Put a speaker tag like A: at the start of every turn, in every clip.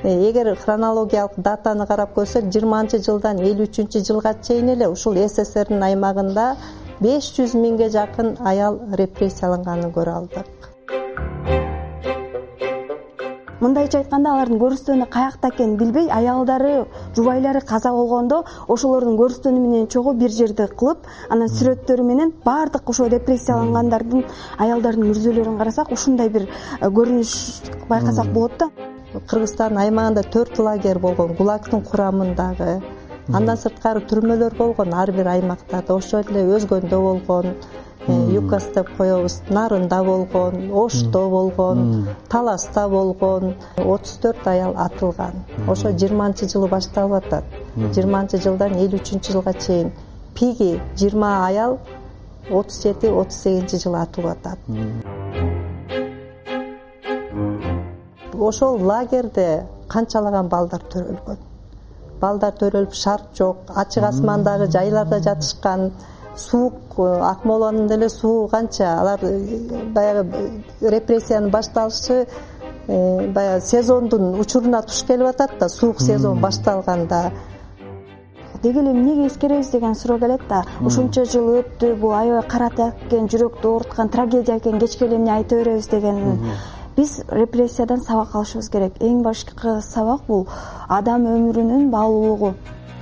A: эгер хронологиялык датаны карап көрсөк 20-жылдан 53-жылга чейин эле ушул СССРдин аймагында 500 миңге жакын аял репрессияланганын көрө алдык.
B: Мындайча айтканда, алардын көрүстөнү каякта экенин билбей, аялдары, жубайлары каза болгондо ошолордун көрүстөнү менен чогуу бир жерде кылып, анан сүрөттөрү менен баардык ошо репрессиялангандардын аялдардын мүрзөлөрүн карасак, ушундай бир көрүнүш байкасак болот да.
A: Кыргызстан аймагында 4 лагерь болгон, ГУЛАГдын курамындагы. Андан сырткары түрмөлөр болгон ар бир аймактарда, ошол эле Өзгөндө болгон, ЮКАС деп коебуз, Нарында болгон, Ошто болгон, Таласта болгон 34 аял атылган. Ошо 20-жылы башталып атат. 20-жылдан 53-жылга чейин пиги 20 аял 37-38 жылы атылып атат. Ошол лагерде канчалаган балдар төрөлгөн. Балдар төрөлүп, шарт жок, ачык асмандагы жайларда жатышкан, суук, Акмоланын деле суу канча, алар баягы репрессиянын башталышы баягы сезондун учуруна туш келип атат да, суук сезон башталганда.
B: Деги эле эмнеге эскеребиз деген суроо келет да. Ушунча жыл өттү, бул аябай карата экен, жүрөктү ооруткан трагедия экен, кечке эле эмне айта беребиз деген. Биз репрессиядан сабак алышыбыз керек. Эң башкы сабак бул адам өмүрүнүн баалуулугу.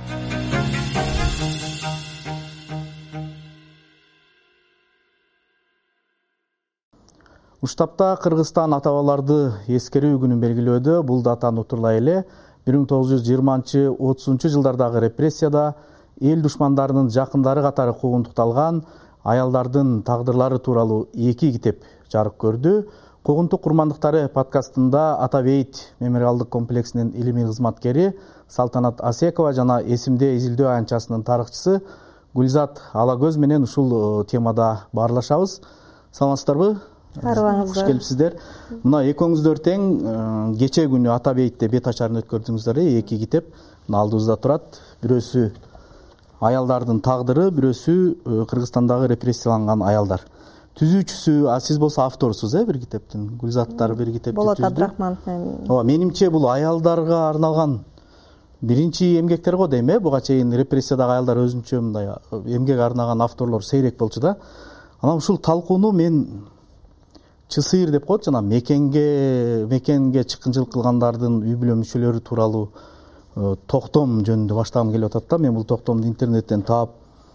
C: Уштапта Кыргызстан ата-бабаларды эскерүү күнүн белгилөөдө. Бул датаны утурлай эле 1920-30 жылдардагы репрессияда эл душмандарынын жакындары катары куугунтукталган аялдардын тагдырлары тууралуу 2 китеп жарык көрдү. Куугунтук курмандыктары подкастында Ата Бейит мемориалдык комплексинин илимий кызматкери Салтанат Асекова жана Эсимде изилдөө аянтчасынын тарыхчысы Гүлзат Алагөз менен ушул темада баарлашабыз. Саламатсыздарбы?
A: Арыбаңыздар.
C: Куш келипсиздер. Мына экөөңүздөр тең кече күнү Ата Бейтте бет ачарын өткөрдүңүздөр, 2 китеп. Мына алдыбызда турат. Бирөөсү аялдардын тагдыры, бирөөсү Кыргызстандагы репрессияланган аялдар. Түзүүчүсү, сиз болсо авторсуз, бир китептин. Гүлзаттар бир китепти түздү.
A: Болот Абдрахманов менен.
C: Ооба, менимче бул аялдарга арналган биринчи эмгектер го дейм, буга чейин репрессиядагы аялдар өзүнчө мындай эмгек арнаган авторлор сейрек болчу да. Анан ушул талкууну мен ЧСИР деп коет, жана мекенге чыккынчылык кылгандардын үй бүлө мүчөлөрү тууралуу токтом жөнүндө баштагым келип атат да. Мен бул токтомду интернеттен таап,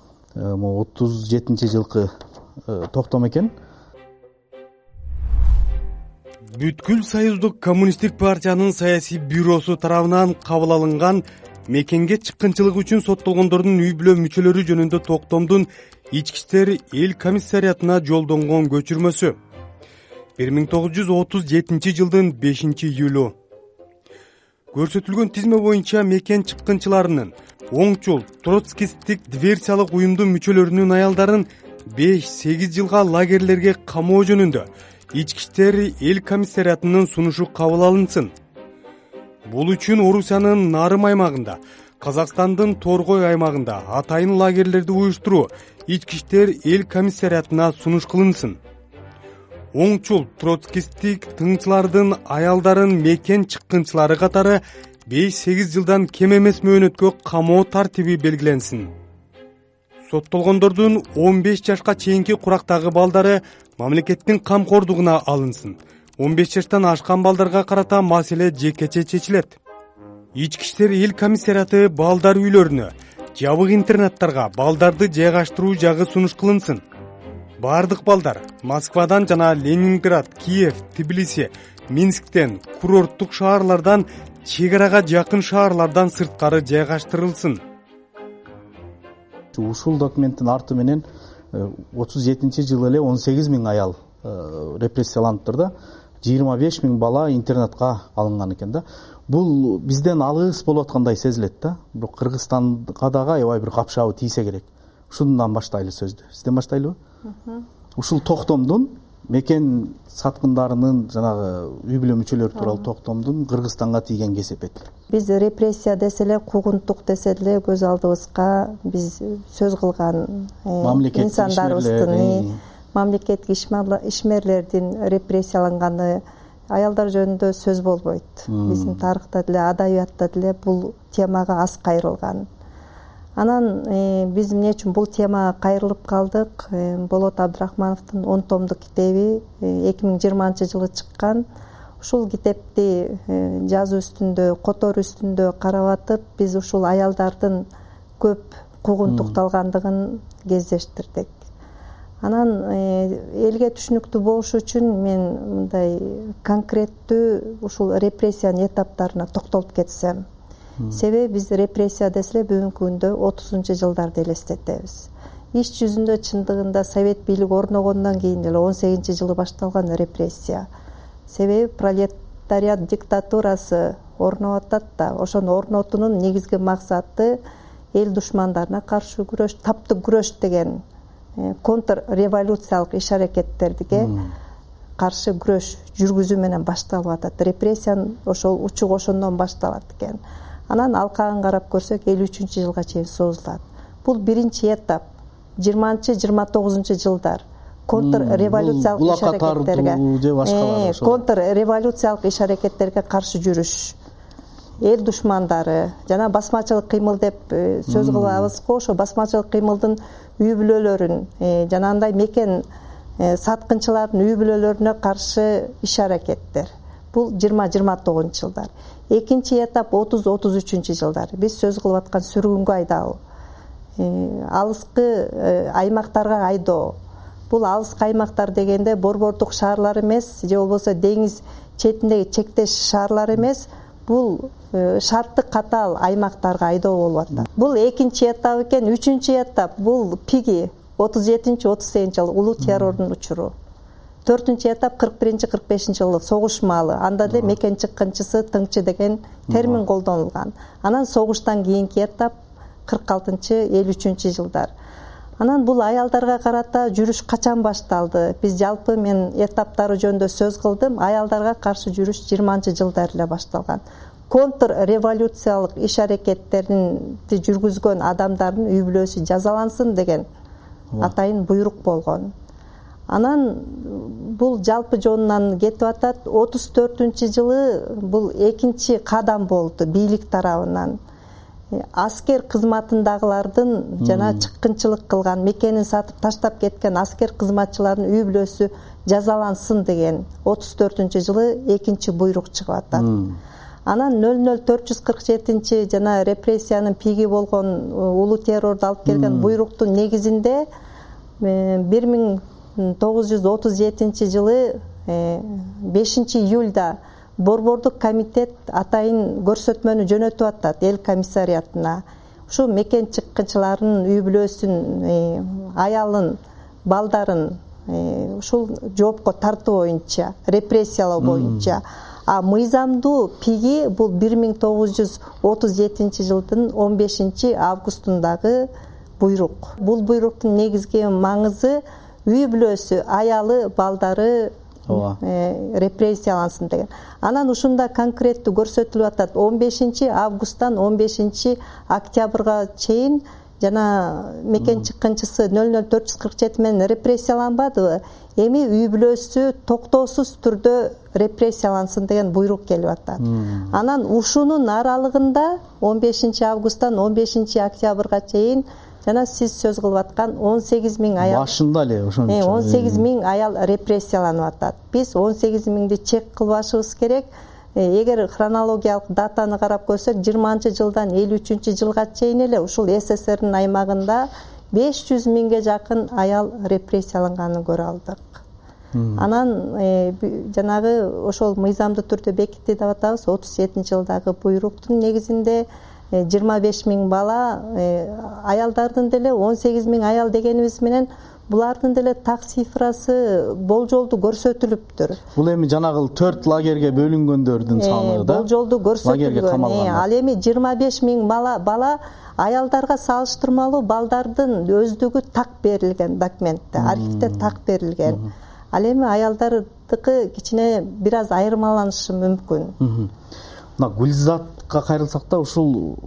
C: 37-жылкы токтом экен.
D: Бүткүл Союздук коммунисттик партиянын саясий бюросу тарабынан кабыл алынган мекенге чыккынчылык үчүн соттолгондордун үй бүлө мүчөлөрү жөнүндө токтомдун ички иштер эл комиссариатына жолдонгон көчүрмөсү. 1937 жылдын 5-июлу. Көрсөтүлгөн тизме боюнча мекен чыккынчыларынын оңчул троцкисттик диверсиялык уюмдун мүчөлөрүнүн аялдарын 5-8 жылга лагерлерге камоо жөнүндө ички иштер эл комиссариатынын сунушу кабыл алынсын. Бул үчүн Орусиянын Нарым аймагында, Казакстандын Торгой аймагында атайын лагерлерди уюштуруу ички иштер эл комиссариатына сунуш кылынсын. Оңчул троцкисттик тыңчылардын аялдарын мекен чыккынчылары катары 5-8 жылдан кем эмес мөөнөткө камоо тартиби белгиленсин. Соттолгондордун 15 жашка чейинки курактагы балдары мамлекеттин камкордугуна алынсын. 15 жаштан ашкан балдарга карата маселе жекече чечилет. Ички иштер эл комиссариаты балдар үйлөрүнө, жабык интернаттарга балдарды жайгаштыруу жагы сунуш кылынсын. Бардык балдар Москвадан жана Ленинград, Киев, Тбилиси, Минсктен, курорттук шаарлардан, чек арага жакын шаарлардан сырткары жайгаштырылсын.
C: Ушул документтин арты менен 37-жылы эле 18 миң аял репрессияланыптыр да. 25 миң бала интернатка алынган экен да. Бул бизден алыс болуп аткандай сезилет да. Бирок Кыргызстанга дагы аябай бир капшабы тийсе керек. Ушундан баштайлы сөздү. Сизден баштайлыбы? Ушул токтомдун мекен саткындарынын жанагы үй бүлө мүчөлөрү тууралуу токтомдун Кыргызстанга тийген кесепети.
A: Биз репрессия десе эле, куугунтук десе эле көз алдыбызга биз сөз кылган инсандарыбыздын, мамлекеттик ишмерлердин репрессияланганы аялдар жөнүндө сөз болбойт. Биздин тарыхта деле, адабиятта деле бул темага аз кайрылган. Анан биз эмне үчүн бул темага кайрылып калдык? Болот Абдрахмановдун 10 томдук китеби 2020 жылы чыккан. Ушул китепти жазуу үстүндө, которуу үстүндө карап атып, биз ушул аялдардын көп куугунтукталгандыгын кездештирдик. Анан элге түшүнүктүү болуш үчүн мен мындай конкреттүү ушул репрессиянын этаптарына токтолуп кетсем. Себеби биз репрессия десе бүгүнкү күндө 30-жылдарды элестетебиз. Иш жүзүндө чындыгында Совет бийлиги орногондон кийин эле 18-жылы башталган репрессия. Себеби пролетариат диктатурасы орноп атат да, ошону орнотуунун негизги максаты эл душмандарына каршы күрөш, таптык күрөш деген контрреволюциялык иш-аракеттерге каршы күрөш жүргүзүү менен башталып атат. Репрессиянын ошол учугу ошондон башталат экен. Анан алкагын карап көрсөк 53-жылга чейин созулат. Бул биринчи этап. 20-29 жылдар контрреволюциялык иш-аракеттерге, контрреволюциялык иш-аракеттерге каршы жүрүш, эл душмандары жана басмачылык кыймыл деп сөз кылабыз го. Ошо басмачылык кыймылдын үй бүлөлөрүн, жанагындай мекен саткынчылардын үй бүлөлөрүнө каршы иш-аракеттер. Бул 20-29 жылдар. Экинчи этап 30-33 жылдар. Биз сөз кылып аткан сүргүнгө айдалуу, алыскы аймактарга айдоо. Бул алыскы аймактар дегенде борбордук шаарлар эмес, же болбосо деңиз четиндеги чектеш шаарлар эмес, бул шарттык катаал аймактарга айдоо болуп атат. Бул экинчи этап экен. Үчүнчү этап бул ПИГИ 37-38 жыл улуу террордун учуру. 4-чү этап 41-45 жылы согуш маалы. Анда деле мекен чыккынчысы тыңчы деген термин колдонулган. Анан согуштан кийинки этап 46-53 жылдар. Анан бул аялдарга карата жүрүш качан башталды? Биз жалпы мен этаптары жөнүндө сөз кылдым. Аялдарга каршы жүрүш 20-жылдар эле башталган. Контрреволюциялык иш-аракеттерди жүргүзгөн адамдардын үй бүлөсү жазалансын деген атайын буйрук болгон. Анан бул жалпы жонунан кетип атат. 34-жылы бул экинчи кадам болду бийлик тарабынан. Аскер кызматындагылардын жана чыккынчылык кылган, мекенин сатып таштап кеткен аскер кызматчылардын үй бүлөсү жазалансын деген 34-жылы экинчи буйрук чыгып атат. Анан 00447 жана репрессиянын пиги болгон улуу террорду алып келген буйруктун негизинде 1937 жылы 5-июльда Борбордук комитет атайын көрсөтмөнү жөнөтүп атат эл комиссариатына. Ушу мекен чыккынчылардын үй бүлөсүн, аялын, балдарын ушул жоопко тартуу боюнча, репрессиялоо боюнча. А мыйзамдуу пиги бул 1937 жылдын 15 августундагы буйрук. Бул буйруктун негизги маңызы үй бүлөсү, аялы, балдары репрессиялансын деген. Анан ушунда конкреттүү көрсөтүлүп атат. 15 августтан 15 октябрга чейин жана мекен чыккынчысы 00447 менен репрессияланбадыбы? Эми үй бүлөсү токтоосуз түрдө репрессиялансын деген буйрук келип атат. Анан ушунун аралыгында 15 августтан 15 октябрга чейин жана сиз сөз кылып аткан 18 000 аял
C: башында эле ошончо
A: 18 000 аял репрессияланып атат. Биз 18 000ди чек кылбашыбыз керек. Эгер хронологиялык датаны карап көрсөк, 20-жылдан 53 жылга чейин эле ушул СССРдин аймагында 500 000ге жакын аял репрессияланганын көрө алдык. Анан жанагы ошол мыйзамдуу түрдө бекитти деп атабыз. 37-жылдагы буйруктун негизинде 25 000 бала, аялдардын деле 18 000 аял дегенибиз менен булардын деле так цифрасы болжолдуу көрсөтүлүптүр.
C: Бул эми жанагы 4 лагерге бөлүнгөндөрдүн саны да.
A: Болжолдуу көрсөтүлгөн. Ал эми 25 000 бала аялдарга салыштырмалуу балдардын өздүгү так берилген документте, архивде так берилген. Ал эми аялдардыкы кичине бир аз айырмаланышы мүмкүн.
C: Мына Гүлзатка кайрылсак да, ушул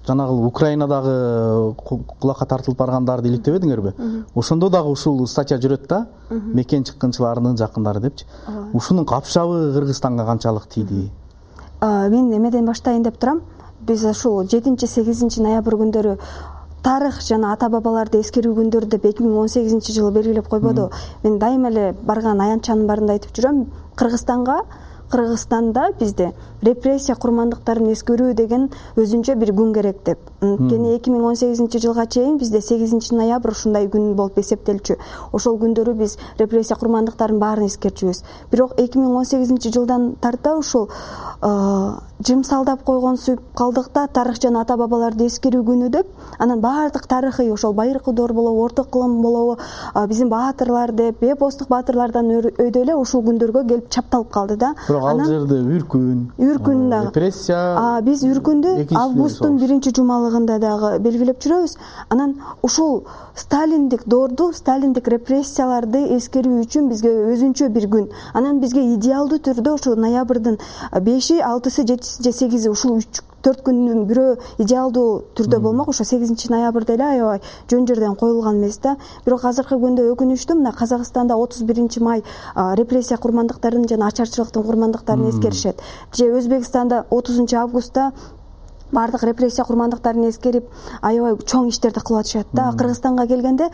C: жанагы Украинадагы кулакка тартылып баргандарды иликтебедиңерби? Ошондо дагы ушул статья жүрөт да, мекен чыккынчыларынын жакындары депчи. Ушунун капшабы Кыргызстанга канчалык тийди?
B: Мен эмеден баштайын деп турам. Биз ушул 7-8 ноябрь күндөрү тарых жана ата бабаларды эскерүү күндөрү деп 2018 жылы белгилеп койбоду. Мен дайыма эле барган аянтчанын баарында айтып жүрөм, Кыргызстанда бизде репрессия курмандыктарын эскерүү деген өзүнчө бир күн керек деп. Анткени 2018 жылга чейин бизде 8 ноябрь ушундай күн болуп эсептелчү. Ошол күндөрү биз репрессия курмандыктарын баарын эскерчүбүз. Бирок 2018 жылдан тарта ушул жымсалдап койгон сүйүп калдык да, тарых жана ата бабаларды эскерүү күнү деп, анан баардык тарыхый ошол Байыркы Доор болобу, Орто Кылым болобу, биздин баатырлар деп, эпостук баатырлардан өйдө эле ушул күндөргө келип чапталып калды да.
C: Бирок ал жерде үркүн
B: дагы
C: репрессия,
B: биз үркүндү августтун 1-жумалыгында дагы белгилеп жүрөбүз. Анан ушул сталиндик доорду, сталиндик репрессияларды эскерүү үчүн бизге өзүнчө бир күн. Анан бизге идеалдуу түрдө ошо ноябрдын 5-и, 6-сы, 7-си же 8-и ушул 3-4 күндүн бирөө идеалдуу түрдө болмок. Ошо 8 ноябрда эле аябай жөн жерден коюлган эмес да. Бирок азыркы күндө өкүнүчтүү мына Казакстанда 31 май репрессия курмандыктарын жана ачарчылыктын курмандыктарын эскеришет. Же Өзбекстанда 30 августта баардык репрессия курмандыктарын эскерип аябай чоң иштерди кылып атышат да. Кыргызстанга келгенде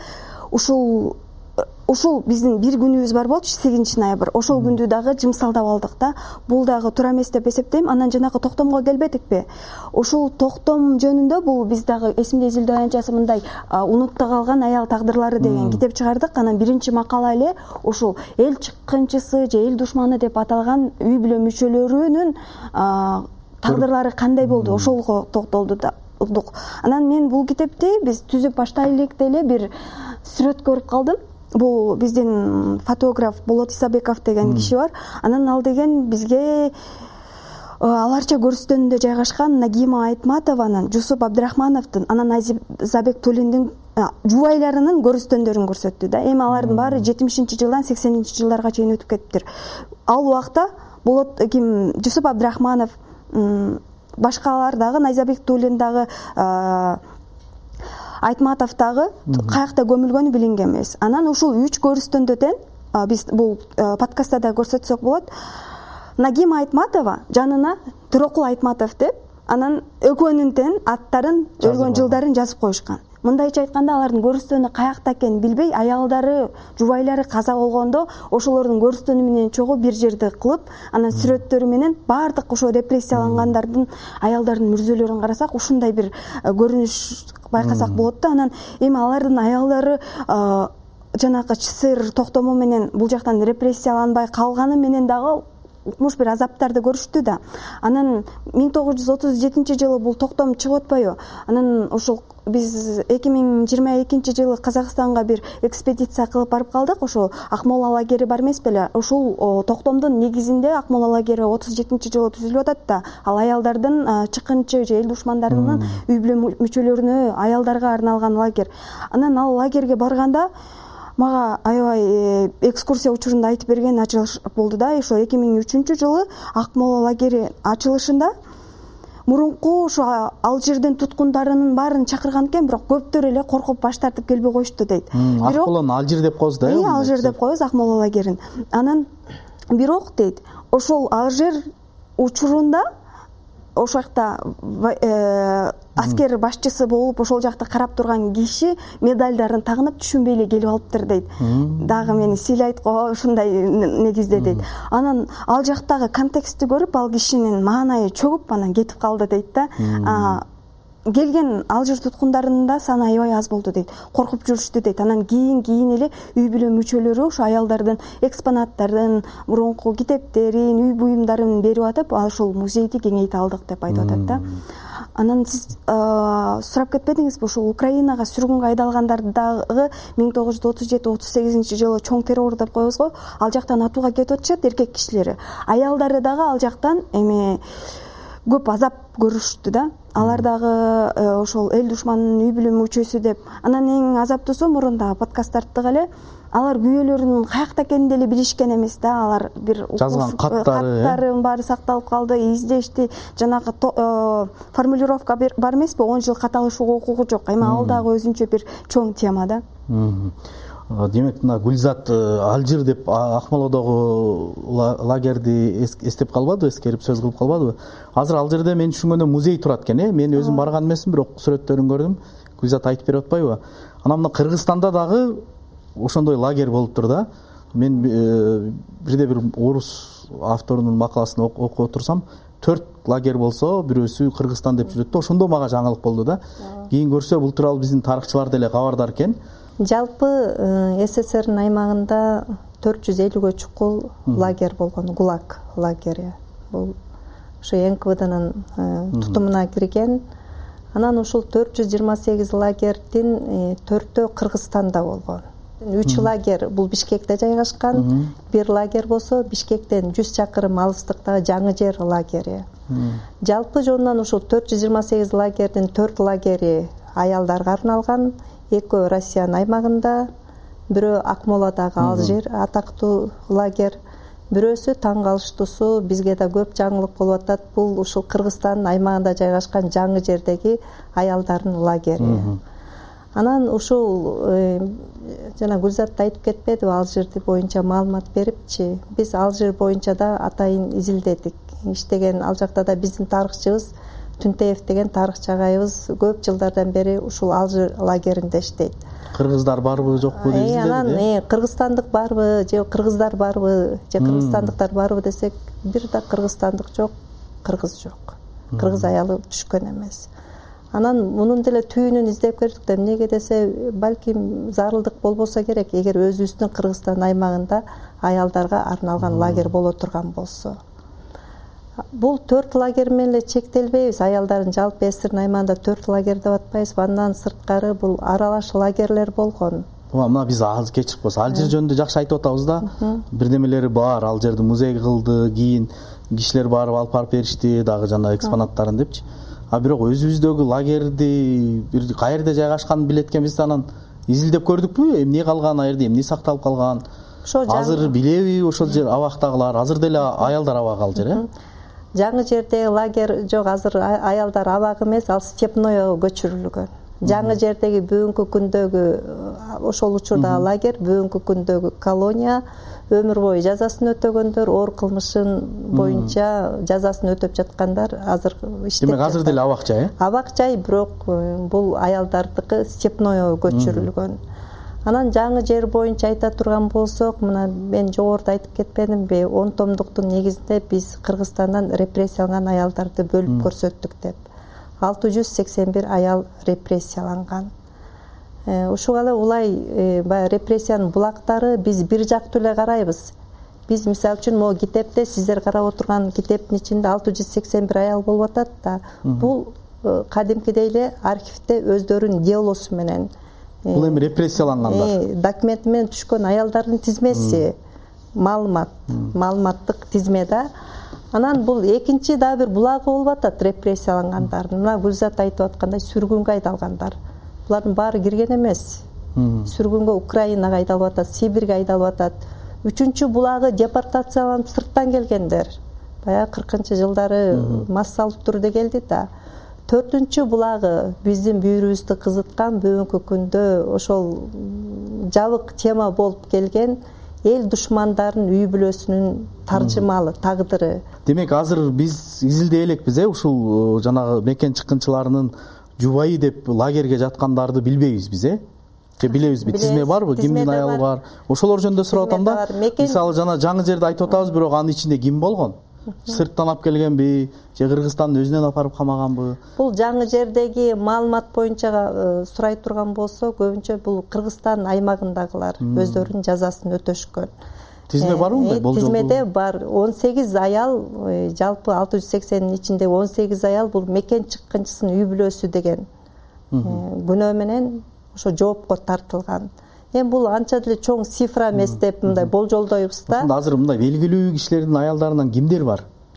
B: ушул биздин бир күнүбүз бар болчу, 8 ноябрь. Ошол күндү дагы жымсалдап алдык да. Бул дагы туура эмес деп эсептейм. Анан жанагы токтомго келбедикпи? Ошол токтом жөнүндө бул биз дагы эсимде изилдөө аянтчасы мындай унутта калган аял тагдырлары деген китеп чыгардык. Анан биринчи макала эле ушул эл чыккынчысы же эл душманы деп аталган үй бүлө мүчөлөрүнүн тагдырлары кандай болду, ошолго токтолдук. Анан мен бул китепти биз түзүп баштай электе эле бир сүрөт көрүп калдым. Бул биздин фотограф Болот Исабеков деген киши бар. Анан ал деген бизге аларча көрүстөнүндө жайгашкан Нагима Айтматованын, Жусуп Абдрахмановдун, анан Айзабек Тулиндин жубайларынын көрүстөндөрүн көрсөттү да. Эми алардын баары 70-жылдан 80-жылдарга чейин өтүп кетиптир. Ал убакта Болот Жусуп Абдрахманов, башкалар дагы, Айзабек Тулин дагы, Айтматов дагы каякта көмүлгөнү билинген эмес. Анан ушул 3 көрүстөндө тең биз бул подкастта да көрсөтсөк болот. Нагима Айтматова жанына Төрөкул Айтматов деп, анан экөөнүн тең аттарын, өлгөн жылдарын жазып коюшкан. Мындайча айтканда, алардын көрүстөнү каякта экенин билбей, аялдары, жубайлары каза болгондо ошолордун көрүстөнү менен чогуу бир жерде кылып, анан сүрөттөрү менен баардык ошо репрессиялангандардын аялдарынын мүрзөлөрүн карасак, ушундай бир көрүнүш байкасак болот да. Анан эми алардын аялдары жанагы ЧСР токтому менен бул жактан репрессияланбай калганы менен дагы укмуш бир азаптарды көрүштү да. Анан 1937 жылы бул токтом чыгып атпайбы? Анан ушул биз 2022 жылы Казакстанга бир экспедиция кылып барып калдык. Ошо Акмола лагери бар эмес беле? Ушул токтомдун негизинде Акмола лагери 37 жылы түзүлүп атат да. Ал аялдардын чыккынчы же эл душмандарынын үй бүлө мүчөлөрүнө, аялдарга арналган лагерь. Анан ал лагерге барганда мага аябай экскурсия учурунда айтып берген ачылыш болду да. Ошо 2003 жылы Акмола лагери ачылышында мурунку ошо ал жерден туткундарынын баарын чакырган экен, бирок көптөр эле коркуп баш тартып келбей коюшту дейт.
C: Акмоланы Алжир деп коебуз да.
B: Алжир деп коебуз Акмола лагерин. Анан бирок дейт, ошол Алжир учурунда ошол жакта аскер башчысы болуп ошол жакта карап турган киши медальдарын тагынып түшүнбөй эле келип алыптыр дейт. Дагы мени сыйлайт го ушундай негизде дейт. Анан ал жактагы контекстти көрүп, ал кишинин маанайы чөгүп анан кетип калды дейт да. Келген Алжир туткундарынын да саны аябай аз болду дейт. Коркуп жүрүштү дейт. Анан кийин эле үй бүлө мүчөлөрү ошо аялдардын экспонаттарын, мурунку китептерин, үй буюмдарын берип атып, ошол музейди кеңейте алдык деп айтып атат да. Анан сиз сурап кетпедиңизби, ушул Украинага сүргүнгө айдалгандарды дагы 1937-38 жылы чоң террор деп коебуз го, ал жактан атууга кетип атышат эркек кишилери. Аялдары дагы ал жактан эми көп азап көрүштү да. алар дагы ошол эл душманынын үй бүлө мүчөсү деп. Анан эң азаптуусу мурунда подкасттардык эле алар күйөөлөрүнүн каякта экенин деле билишкен эмес да. Алар бир
C: жазган
B: каттарын баары сакталып калды, издешти. Жанагы формулировка бар эмеспи, 10 жыл кат алышууга укугу жок. Эми ал дагы өзүнчө бир чоң тема да.
C: Демек мына Гүлзат Алжир деп Акмоладагы лагерди эстеп калбадыбы, эскерип сөз кылып калбадыбы? Азыр Алжирде мен түшүнгөндө музей турат экен, мен өзүм барган эмесмин, бирок сүрөттөрүн көрдүм. Гүлзат айтып берип атпайбы? Анан мына Кыргызстанда дагы ошондой лагерь болуптур да. Мен бирде бир орус авторунун макаласын окуп отурсам, 4 лагерь болсо, бирөөсү Кыргызстан деп жүрөт да. Ошондо мага жаңылык болду да. Кийин көрсө бул тууралуу биздин тарыхчылар деле кабардар экен.
A: Жалпы СССРдин аймагында 450гө чукул лагерь болгон, ГУЛАГ лагери. Бул ошо НКВДнын тутумуна кирген. Анан ушул 428 лагердин 4-өө Кыргызстанда болгон. 3 лагерь бул Бишкекте жайгашкан, бир лагерь болсо Бишкектен 100 чакырым алыстыктагы Жаңы Жер лагери. Жалпы жонунан ушул 428 лагердин 4 лагери аялдарга арналган. Экөө Россиянын аймагында, бирөө Акмоладагы Алжир атактуу лагерь, бирөөсү таң калыштуусу бизге да көп жаңылык болуп атат. Бул ушул Кыргызстандын аймагында жайгашкан Жаңы Жердеги аялдардын лагери. Анан ушул жана Гүлзат айтып кетпедиби, Алжир боюнча маалымат берипчи. Биз Алжир боюнча да атайын изилдедик. Иштеген ал жакта да биздин тарыхчыбыз Түнтеев деген тарыхчы агайыбыз көп жылдардан бери ушул Алжир лагеринде иштейт.
C: Кыргыздар барбы, жокпу деп изилдедик.
A: Анан кыргызстандык барбы, же кыргыздар барбы, же кыргызстандыктар барбы десек, бир да кыргызстандык жок, кыргыз жок. Кыргыз аялы түшкөн эмес. Анан мунун деле түйүнүн издеп көрдүк да, эмнеге десе, балким зарылдык болбосо керек, эгер өзүбүздүн Кыргызстан аймагында аялдарга арналган лагерь боло турган болсо. Бул 4 лагерь менен эле чектелбейбиз. Аялдардын жалпы СССРдин аймагында 4 лагерь деп атпайбыз. Андан сырткары бул аралаш лагерлер болгон.
C: Мына биз кечирип койсо, Алжир жөнүндө жакшы айтып атабыз да. Бирдемелери бар, Алжирди музей кылды, кийин кишилер алып беришти, дагы жана экспонаттарын депчи. А бирок өзүбүздөгү лагерди бир каерде жайгашканын билет экенбиз, анан изилдеп көрдүкпү? Эмне калган, аерде эмне сакталып калган? Азыр билеби ошол жер абактагылар? Азыр деле аялдар абагы Алжир,
A: Жаңы Жердеги лагерь жок, азыр аялдар абагы эмес, ал степнойго көчүрүлгөн. Жаңы Жердеги бүгүнкү күндөгү ошол учурдагы лагерь, бүгүнкү күндөгү колония, өмүр бою жазасын өтөгөндөр, оор кылмышын боюнча жазасын өтөп жаткандар азыр иштеп.
C: Демек азыр деле абак жай,
A: Абак жай, бирок бул аялдардыкы степнойго көчүрүлгөн. Анан Жаңы Жер боюнча айта турган болсок, мына мен жогоруда айтып кетпедимби, 10 томдуктун негизинде биз Кыргызстандан репрессияланган аялдарды бөлүп көрсөттүк деп. 681 аял репрессияланган. Ушуга эле улай баягы репрессиянын булактары биз бир жактуу эле карайбыз. Биз мисалы үчүн могу китепте, сиздер карап отурган китептин ичинде 681 аял болуп атат да. Бул кадимкидей эле архивде өздөрүнүн делосу менен,
C: бул эми репрессиялангандар
A: документ менен түшкөн аялдардын тизмеси, маалыматтык тизме да. Анан бул экинчи дагы бир булагы болуп атат репрессиялангандардын. Мына Гүлзат айтып аткандай сүргүнгө айдалгандар. Булардын баары кирген эмес. Сүргүнгө Украинага айдалып атат, Сибирге айдалып атат. Үчүнчү булагы депортацияланып сырттан келгендер. Баягы 40-жылдары массалык түрдө келди да. 4-чү булагы биздин бүйүрүбүздү кызыткан, бүгүнкү күндө ошол жабык тема болуп келген эл душмандарынын үй бүлөсүнүн таржымалы тагдыры.
C: Демек азыр биз изилдей элекпиз, ушул жанагы мекен чыккынчыларынын жубайы деп лагерге жаткандарды билбейбиз биз, же билебизби? Тизме барбы? Кимдин аялы бар? Ошолор жөнүндө сурап атам да. Мисалы жана Жаңы Жерди айтып атабыз, бирок анын ичинде ким болгон? Сырттан алып келгенби, же Кыргызстандын өзүнөн апарып камаганбы? Бул
A: Жаңы Жердеги маалымат боюнча сурай турган болсо, көбүнчө бул Кыргызстан аймагындагылар өздөрүнүн жазасын өтөшкөн.
C: Тизме барбы мындай болжол?
A: Тизмеде бар 18 аял, жалпы 680-ин ичинде 18 аял бул мекен чыккынчысынын үй бүлөсү деген күнөө менен ошо жоопко тартылган. Эми бул анча деле чоң цифра эмес деп мындай болжолдойбуз да.
C: Азыр мындай белгилүү кишилердин аялдарынан кимдер бар?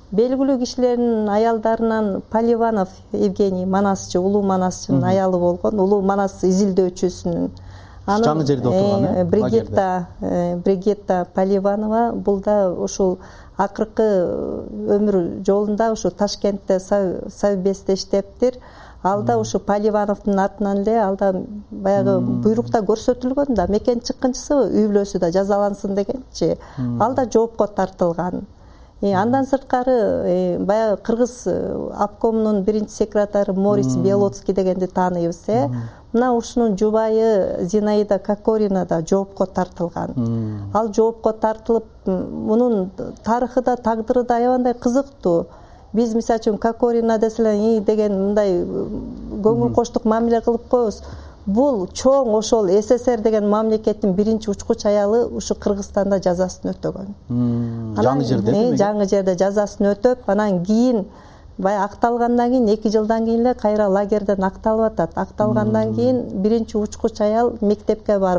A: белгилүү кишилердин аялдарынан Поливанов Евгений Манасчы, улуу Манасчынын аялы болгон, улуу Манас изилдөөчүсүнүн
C: жаңы жерде отурган
A: Бригитта Поливанова, бул да ушул акыркы өмүр жолунда ушу Ташкентте Совбезде иштептир. Ал да ушу Поливановдун артынан эле ал да баягы буйрукта көрсөтүлгөн да мекен чыккынчысы үй бүлөсү да жазалансын дегенчи. Ал да жоопко тартылган. Андан сырткары баягы кыргыз обкомунун биринчи секретары Морис Белоцкий дегенди тааныйбыз. Мына ушунун жубайы Зинаида Кокорина да жоопко тартылган. Ал жоопко тартылып, мунун тарыхы да тагдыры да аябандай кызыктуу. Биз мисалы үчүн Кокорина деселе деген мындай көңүл коштук мамиле кылып коебуз. Бул чоң ошол СССР деген мамлекеттин биринчи учкуч аялы ушу Кыргызстанда жазасын өтөгөн.
C: Жаңы жерде?
A: Жаңы жерде жазасын өтөп, анан кийин баягы акталгандан кийин 2 жылдан кийин эле кайра лагерден акталып атат. Акталгандан кийин биринчи учкуч аял мектепке барып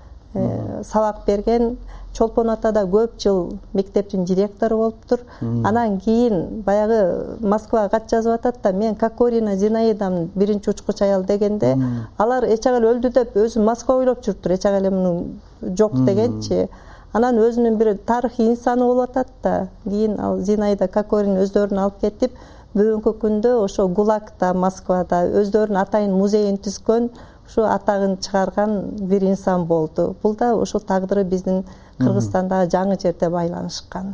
A: сабак берген. Чолпон Атада көп жыл мектептин директору болуптур. Анан кийин баягы Москвага кат жазып атат да, мен Кокорина Зинаидамын биринчи учкуч аял дегенде, алар эчак эле өлдү деп өзү Москва ойлоп жүрүптүр, эчак эле мунун жок дегенчи. Анан өзүнүн бир тарыхый инсаны болуп атат да, кийин ал Зинаида Кокорина өздөрүн алып кетип, бүгүнкү күндө ошо ГУЛАГда, Москвада өздөрүнүн атайын музейин түзгөн, ушу атагын чыгарган бир инсан болду. Бул да ушул тагдыры биздин Кыргызстандагы жаңы жерде байланышкан.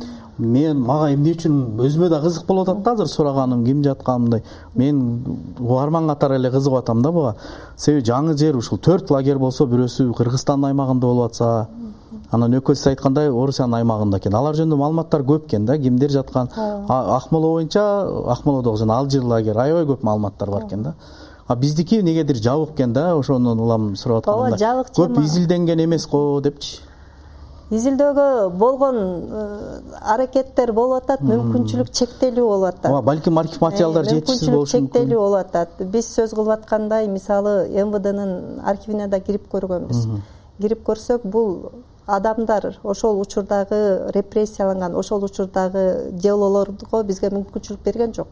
C: Мага эмне үчүн өзүмө да кызык болуп атат да азыр сураганым, ким жатканымдай. Мен угарман катары эле кызыгып атам да буга. Себеби жаңы жер ушул 4 лагерь болсо, бирөөсү Кыргызстандын аймагында болуп атса, анан экөөсү айткандай Орусиянын аймагында экен. Алар жөнүндө маалыматтар көп экен да, кимдер жаткан. Акмола боюнча, Акмоладагы жана Алжир лагерь аябай көп маалыматтар бар экен да. Биздики негедир жабык экен да, ошону улам сурап атканда. Көп изилденген эмес го депчи.
A: Изилдөөгө болгон аракеттер болуп атат, мүмкүнчүлүк чектелүү болуп атат.
C: Балким архив материалдар жетишсиз болушу мүмкүн.
A: Чектелүү болуп атат. Биз сөз кылып аткандай, мисалы МВДнын архивине да кирип көргөнбүз. Кирип көрсөк, бул адамдар ошол учурдагы репрессияланган, ошол учурдагы делолорго бизге мүмкүнчүлүк берген жок.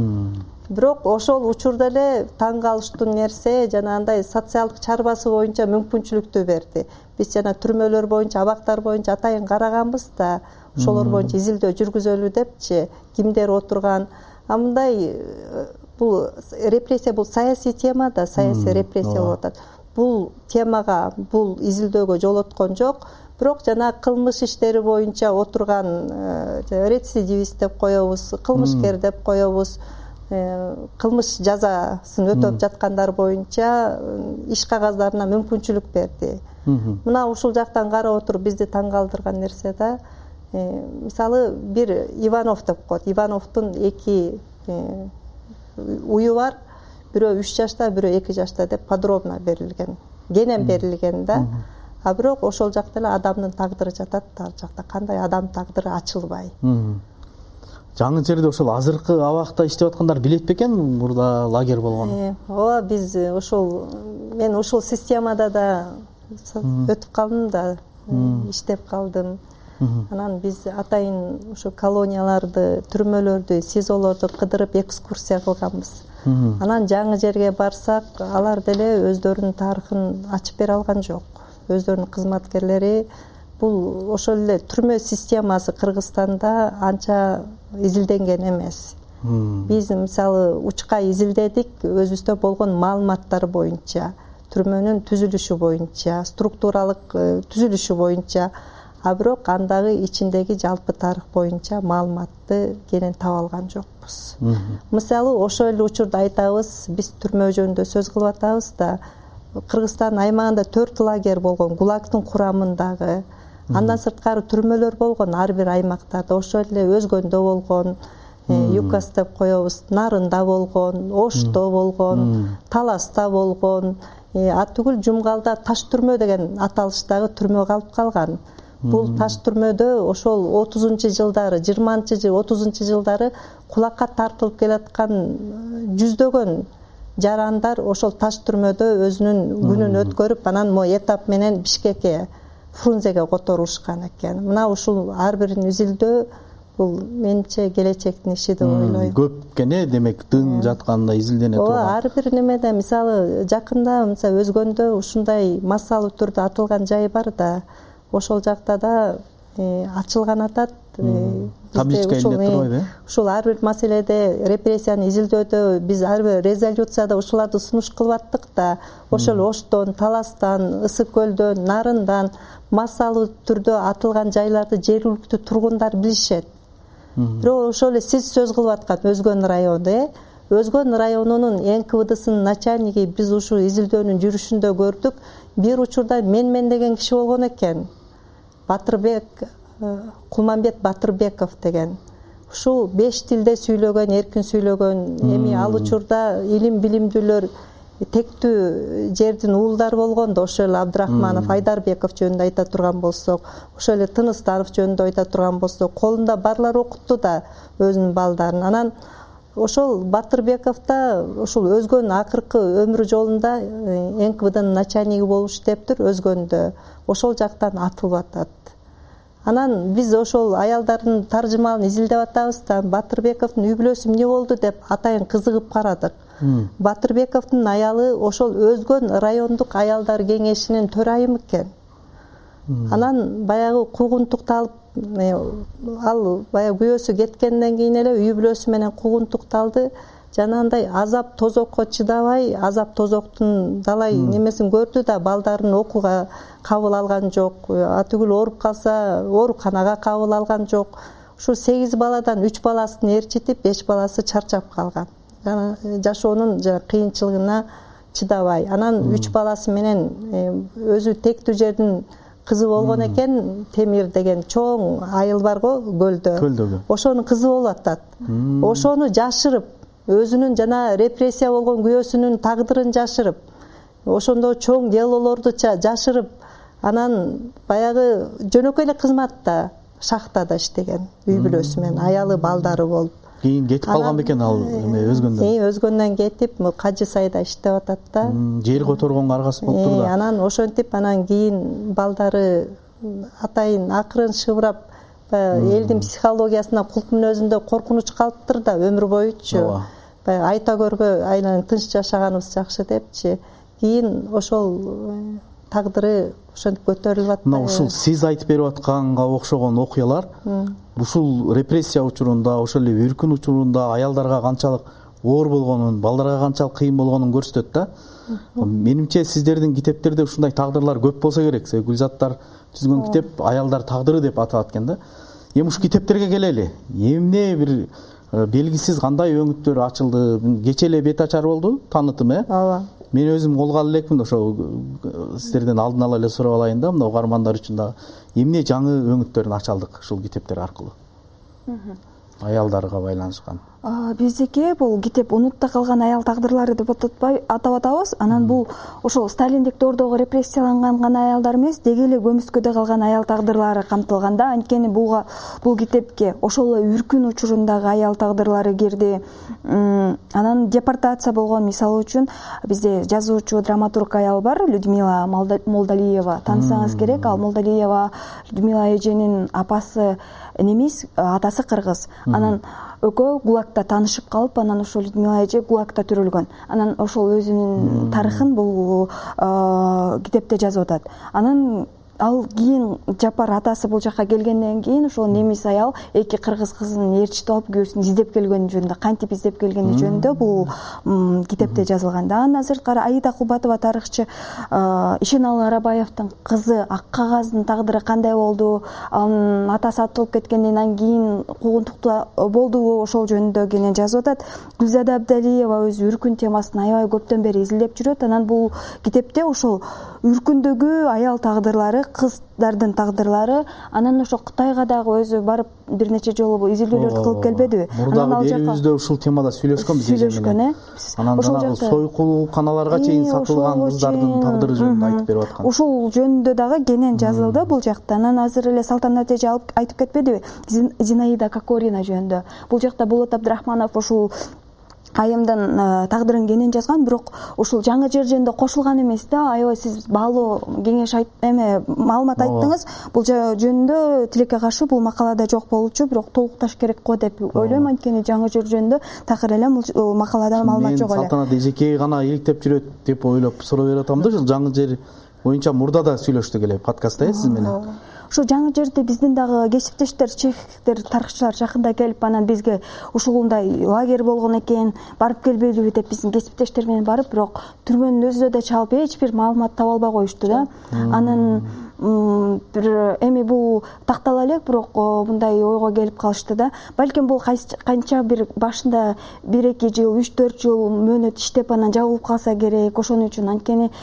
A: Бирок ошол учурда эле таң калыштуу нерсе жанагындай социалдык чарбасы боюнча мүмкүнчүлүктү берди. Биз жана түрмөлөр боюнча, абактар боюнча атайын караганбыз да, ошолор боюнча изилдөө жүргүзөлү депчи, кимдер отурган. Мындай бул репрессия, бул саясий тема да, саясий репрессия болуп атат. Бул темага, бул изилдөөгө жолоткон жок. Бирок жана кылмыш иштери боюнча отурган рецидивист деп коебуз, кылмышкер деп коебуз. Кылмыш жазасын өтөп жаткандар боюнча иш кагаздарына мүмкүнчүлүк берди. Мына ушул жактан карап отуруп бизди таң калтырган нерсе да, мисалы бир Иванов деп коет. Ивановдун 2 уyu бар. Бирөө 3 жашта, бирөө 2 жашта деп подробно берилген. Кенен берилген да. А бирок ошол жакта эле адамдын тагдыры жатат, ал жакта кандай адам тагдыры ачылбай.
C: Жаңы жерде ошол азыркы абакта иштеп аткандар билет бекен мурда лагерь болгонун?
A: Ооба, биз ошол, мен ушул системада да өтүп калдым да, иштеп калдым. Анан биз атайын ушу колонияларды, түрмөлөрдү, СИЗОлорду кыдырып экскурсия кылганбыз. Анан жаңы жерге барсак, алар деле өздөрүнүн тарыхын ачып бере алган жок. Өздөрүнүн кызматкерлери бул ошол эле түрмө системасы Кыргызстанда анча изилденген эмес. Биз мисалы учка изилдедик өзүбүздө болгон маалыматтар боюнча, түрмөнүн түзүлүшү боюнча, структуралык түзүлүшү боюнча, а бирок андагы ичиндеги жалпы тарых боюнча маалыматты кенен таба алган жокпуз. Мисалы ошол эле учурда айтабыз, биз түрмө жөнүндө сөз кылып атабыз да, Кыргызстан аймагында 4 лагерь болгон, ГУЛАГдын курамындагы. Андан сырткары түрмөлөр болгон ар бир аймактарда, ошол эле Өзгөндө болгон, ЮКАС деп коебуз, Нарында болгон, Ошто болгон, Таласта болгон, атүгүл Жумгалда Таш түрмө деген аталыштагы түрмө калып калган. Бул Таш түрмөдө ошол 30-жылдары, 20-30 жылдары кулакка тартылып келаткан жүздөгөн жарандар ошол Таш түрмөдө өзүнүн күнүн өткөрүп, анан мо этап менен Бишкекке, Фрунзеге которулушкан экен. Мына ушул ар бирин изилдөө бул менимче келечектин иши деп ойлойм.
C: Көп экен демек тың жатканда изилдене турган.
A: Ар бир немеде мисалы жакында мисалы Өзгөндө ушундай массалуу түрдө атылган жай бар да, ошол жакта да ачылган атат.
C: Табличка илине турбайбы?
A: Ушул ар бир маселеде репрессияны изилдөөдө биз ар бир резолюцияда ушуларды сунуш кылып аттык да, ошол Оштон, Таластан, Ысык көлдөн, Нарындан массалуу түрдө атылган жайларды жергиликтүү тургундар билишет. Бирок ошол эле сиз сөз кылып аткан Өзгөн району, Өзгөн районунун НКВДсынын начальниги биз ушул изилдөөнүн жүрүшүндө көрдүк. Бир учурда мен деген киши болгон экен. Батырбек Кулманбет Батырбеков деген. Ушул 5 тилде сүйлөгөн, эркин сүйлөгөн, эми ал учурда илим билимдүүлөр тектүү жердин уулдары болгон да, ошол эле Абдрахманов, Айдарбеков жөнүндө айта турган болсок, ошол эле Тыныстанов жөнүндө айта турган болсок, колунда барлар окутту да өзүнүн балдарын. Анан ошол Батырбеков да ушул Өзгөнүн акыркы өмүр жолунда НКВДнын начальниги болуп иштептир Өзгөндө. Ошол жактан атылып атат. Анан биз ошол аялдардын таржымалын изилдеп атабыз да, Батырбековдун үй бүлөсү эмне болду деп атайын кызыгып карадык. Батырбековдун аялы ошол Өзгөн райондук аялдар кеңешинин төрайымы экен. Анан баягы куугунтукталып, ал баягы күйөөсү кеткенден кийин эле үй бүлөсү менен куугунтукталды. Жанагындай азап тозокко чыдабай, азап тозоктун далай немесин көрдү да, балдарын окууга кабыл алган жок. Атүгүл ооруп калса, ооруканага кабыл алган жок. Ушу 8 баладан 3 баласын ээрчитип, 5 баласы чарчап калган. Жашоонун кыйынчылыгына чыдабай. Анан 3 баласы менен өзү тектүү жердин кызы болгон экен, Темир деген чоң айыл барго көлдө. Ошонун кызы болуп атат. Ошону жашырып, өзүнүн жана репрессия болгон күйөөсүнүн тагдырын жашырып, ошондо чоң делолорду жашырып, анан баягы жөнөкөй эле кызматта шахтада иштеген, үй бүлөсү менен, аялы балдары болуп.
C: Кийин кетип калган бекен ал Өзгөндөн.
A: Өзгөндөн кетип, Кажы сайда иштеп атат да.
C: Жер которгонго аргасы болуптур да.
A: Анан ошентип, анан кийин балдары атайын акырын шыбырап, элдин психологиясына кулк мүнөзүндө коркунуч калыптыр да өмүр боючу. Баягы айта көргө айланып тынч жашаганыбыз жакшы депчи. Кийин ошол тагдыры ошентип көтөрүлүп атты.
C: Мына ушул сиз айтып берип атканга окшогон окуялар ушул репрессия учурунда, ошол эле үркүн учурунда аялдарга канчалык оор болгонун, балдарга канчалык кыйын болгонун көрсөтөт да. Менимче сиздердин китептерде ушундай тагдырлар көп болсо керек. Гүлзаттар түзгөн китеп аялдар тагдыры деп аталат экен да. Эми ушу китептерге келели. Эмне бир белгисиз кандай өңүттөр ачылды? Кече эле бет ачар болду, таанытым,
A: Ооба.
C: Мен өзүм колго ала элекмин, ошо сиздерден алдын ала эле сурап алайын да, мына угармандар үчүн да. Эмне жаңы өңүттөрүн ачалдык ушул китептер аркылуу? Аялдарга байланышкан.
B: Биздики бул китеп унутта калган аял тагдырлары деп атап атабыз. Анан бул ошол сталиндик доордогу репрессияланган гана аялдар эмес, деги эле көмүскөдө калган аял тагдырлары камтылган да. Анткени бул китепке ошол эле үркүн учурундагы аял тагдырлары кирди. Анан депортация болгон, мисалы үчүн бизде жазуучу, драматург аял бар, Людмила Молдалиева. Таанысаңыз керек, ал Молдалиева Людмила эженин апасы немис, атасы кыргыз. Анан экөө ГУЛАГта таанышып калып, анан ошол Людмила эже ГУЛАГта төрөлгөн. Анан ошол өзүнүн тарыхын бул китепте жазып атат. Анан ал кийин Жапар атасы бул жакка келгенден кийин ошол немис аял эки кыргыз кызын ээрчитип алып күйөөсүн издеп келгени жөнүндө, кантип издеп келгени жөнүндө бул китепте жазылган да. Андан сырткары Аида Кубатова тарыхчы Ишеналы Арабаевдин кызы Ак Кагаздын тагдыры кандай болду, анын атасы атылып кеткенден кийин куугунтукта болдубу, ошол жөнүндө кенен жазып атат. Гүлзада Абдалиева өзү үркүн темасын аябай көптөн бери изилдеп жүрөт. Анан бул китепте ошол үркүндөгү аял тагдырлары, кыздардын тагдырлары, анан ошо Кытайга дагы өзү барып бир нече жолу изилдөөлөрдү кылып келбедиби?
C: Мурдагы берүүбүздө ушул темада сүйлөшкөнбүз.
B: Сүйлөшкөн,
C: Анан жанагы сойкулканаларга чейин сатылган кыздардын тагдыры жөнүндө айтып берип аткан.
B: Ушул жөнүндө дагы кенен жазылды бул жакта. Анан азыр эле Салтанат эже айтып кетпедиби? Зинаида Кокорина жөнүндө. Бул жакта Болот Абдрахманов ушул айымдын тагдырын кенен жазган, бирок ушул жаңы жер жөнүндө кошулган эмес да. Аябай сиз баалуу кеңеш маалымат айттыңыз. Бул жөнүндө тилекке каршы бул макалада жок болчу, бирок толукташ керек го деп ойлойм. Анткени жаңы жер жөнүндө такыр эле бул макалада маалымат жок эле.
C: Салтанат эжекеи гана иликтеп жүрөт деп ойлоп суроо берип атам да. Ушул жаңы жер боюнча мурда да сүйлөштүк эле подкастта сиз менен.
B: Ушу жаңы жерде биздин дагы кесиптештер, чехтер, тарыхчылар жакында келип анан бизге ушундай лагерь болгон экен, барып келбейлиби деп биздин кесиптештер менен барып, бирок түрмөнүн өзүдө да чалып эч бир маалымат таба албай коюшту да. Анан бир эми бул тактала элек, бирок мындай ойго келип калышты да. Балким бул канча бир башында 1-2 жыл, 3-4 жыл мөөнөт иштеп анан жабылып калса керек. Ошон үчүн анткени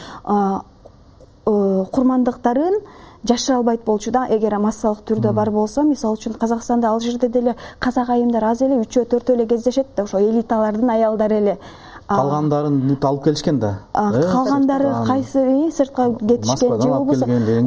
B: курмандыктарын жашыра албайт болчу да. Эгер массалык түрдө бар болсо, мисалы үчүн Казакстанда, ал жерде деле казак айымдар аз эле, 3-4 эле кездешет да, ошо элиталардын аялдары эле.
C: Калгандарын бүт алып келишкен да.
B: Калгандары кайсы сыртка кетишкен же болбосо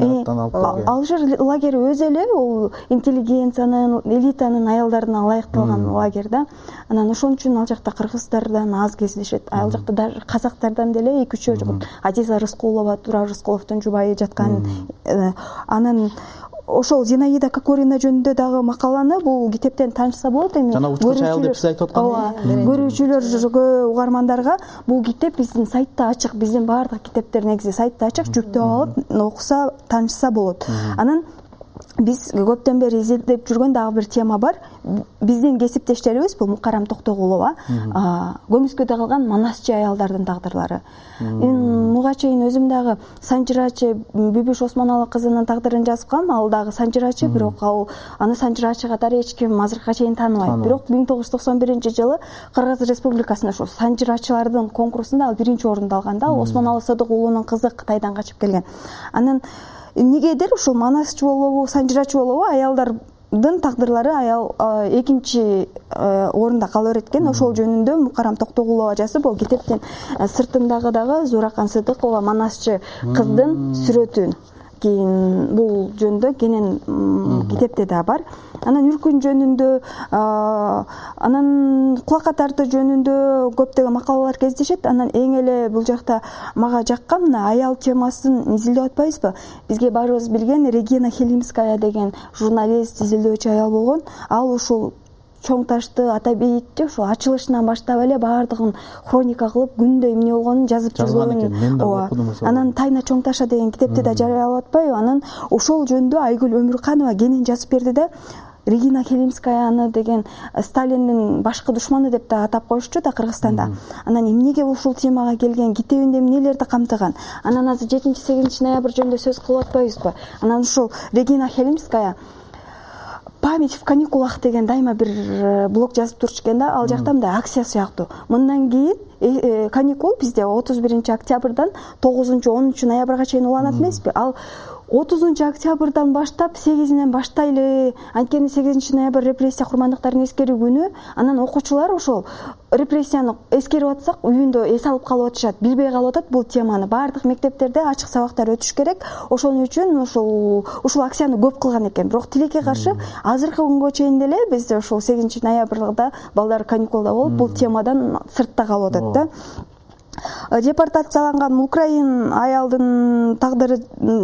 B: ал жер лагерь өзү эле бул интеллигенциянын, элитанын аялдарына ылайыкталган лагерь да. Анан ошон үчүн ал жакта кыргыздардан аз кездешет. Ал жакта даже казактардан деле 2-3 Азиза Рыскулова, Турар Рыскуловдун жубайы жаткан. Анан ошол Зинаида Кокорина жөнүндө дагы макаланы бул китептен таанышса болот. Эми
C: жана учкучу айыл деп сиз айтып аткан.
B: Көрүүчүлөргө, угармандарга бул китеп биздин сайтта ачык, биздин баардык китептер негизи сайтта ачык, жүктөп алып окуса, таанышса болот. Анан биз көптөн бери изилдеп жүргөн дагы бир тема бар. Биздин кесиптештерибиз бул Мукарам Токтогулова, көмүскөдө калган манасчы аялдардын тагдырлары. Муга чейин өзүм дагы Санжырачы Бүбүш Осмоналы кызынын тагдырын жазгам. Ал дагы Санжырачы, бирок аны Санжырачы катары эч ким азыркыга чейин тааныбайт. Бирок 1991-жылы Кыргыз Республикасынын ошо Санжырачылардын конкурсунда ал 1-орунду алган да. Осмоналы Сыдык уулунун кызы Кытайдан качып келген. Анан эмнегедир ушул манасчы болобу, санжырачы болобу аялдардын тагдырлары аял 2-орунда кала берет экен. Ошол жөнүндө Мукарам Токтогулова жазып, бул китептин сыртындагы дагы Зуракан Сыдыкова манасчы кыздын сүрөтүн. Кийин бул жөнүндө кенен китепте да бар. Анан үркүн жөнүндө, анан кулакка тартуу жөнүндө көптөгөн макалалар кездешет. Анан эң эле бул жакта мага жаккан мына аял темасын изилдеп атпайбызбы? Бизге баарыбыз билген Регина Хелимская деген журналист, изилдөөчү аял болгон. Ал ушул Чоң ташты, Ата бейитти ошо ачылышынан баштап эле баардыгын хроника кылып, күндө эмне болгонун жазып жүргөн. Анан Тайна Чоң таша деген китепти да жарыялап атпайбы? Анан ошол жөнүндө Айгүл Өмүрканова кенен жазып берди да. Регина Хелимскаяны деген Сталиндин башкы душманы деп да атап коюшчу да Кыргызстанда. Анан эмнеге ушул темага келген, китебинде эмнелерди камтыган? Анан азыр 7-8 ноябрь жөнүндө сөз кылып атпайбызбы? Анан ушул Регина Хелимская Память в каникулах деген дайыма бир блог жазып турчу экен да. Ал жакта мындай акция сыяктуу. Мындан кийин каникул бизде 31-октябрдан 9-10 ноябрга чейин уланат эмеспи? Ал 30 октябрдан баштап 8-нен баштайлы. Анткени 8 ноябрь репрессия курмандыктарын эскерүү күнү. Анан окуучулар ошол репрессияны эскерип атсак, үйүндө эс алып калып атышат, билбей калып атат бул теманы. Баардык мектептерде ачык сабактар өтүш керек. Ошон үчүн ушул акцияны көп кылган экен. Бирок тилекке каршы азыркы күнгө чейин деле биз ошол 8 ноябрда балдар каникулда болуп, бул темадан сыртта калып атат да. Депортацияланган украин аялдын тагдыры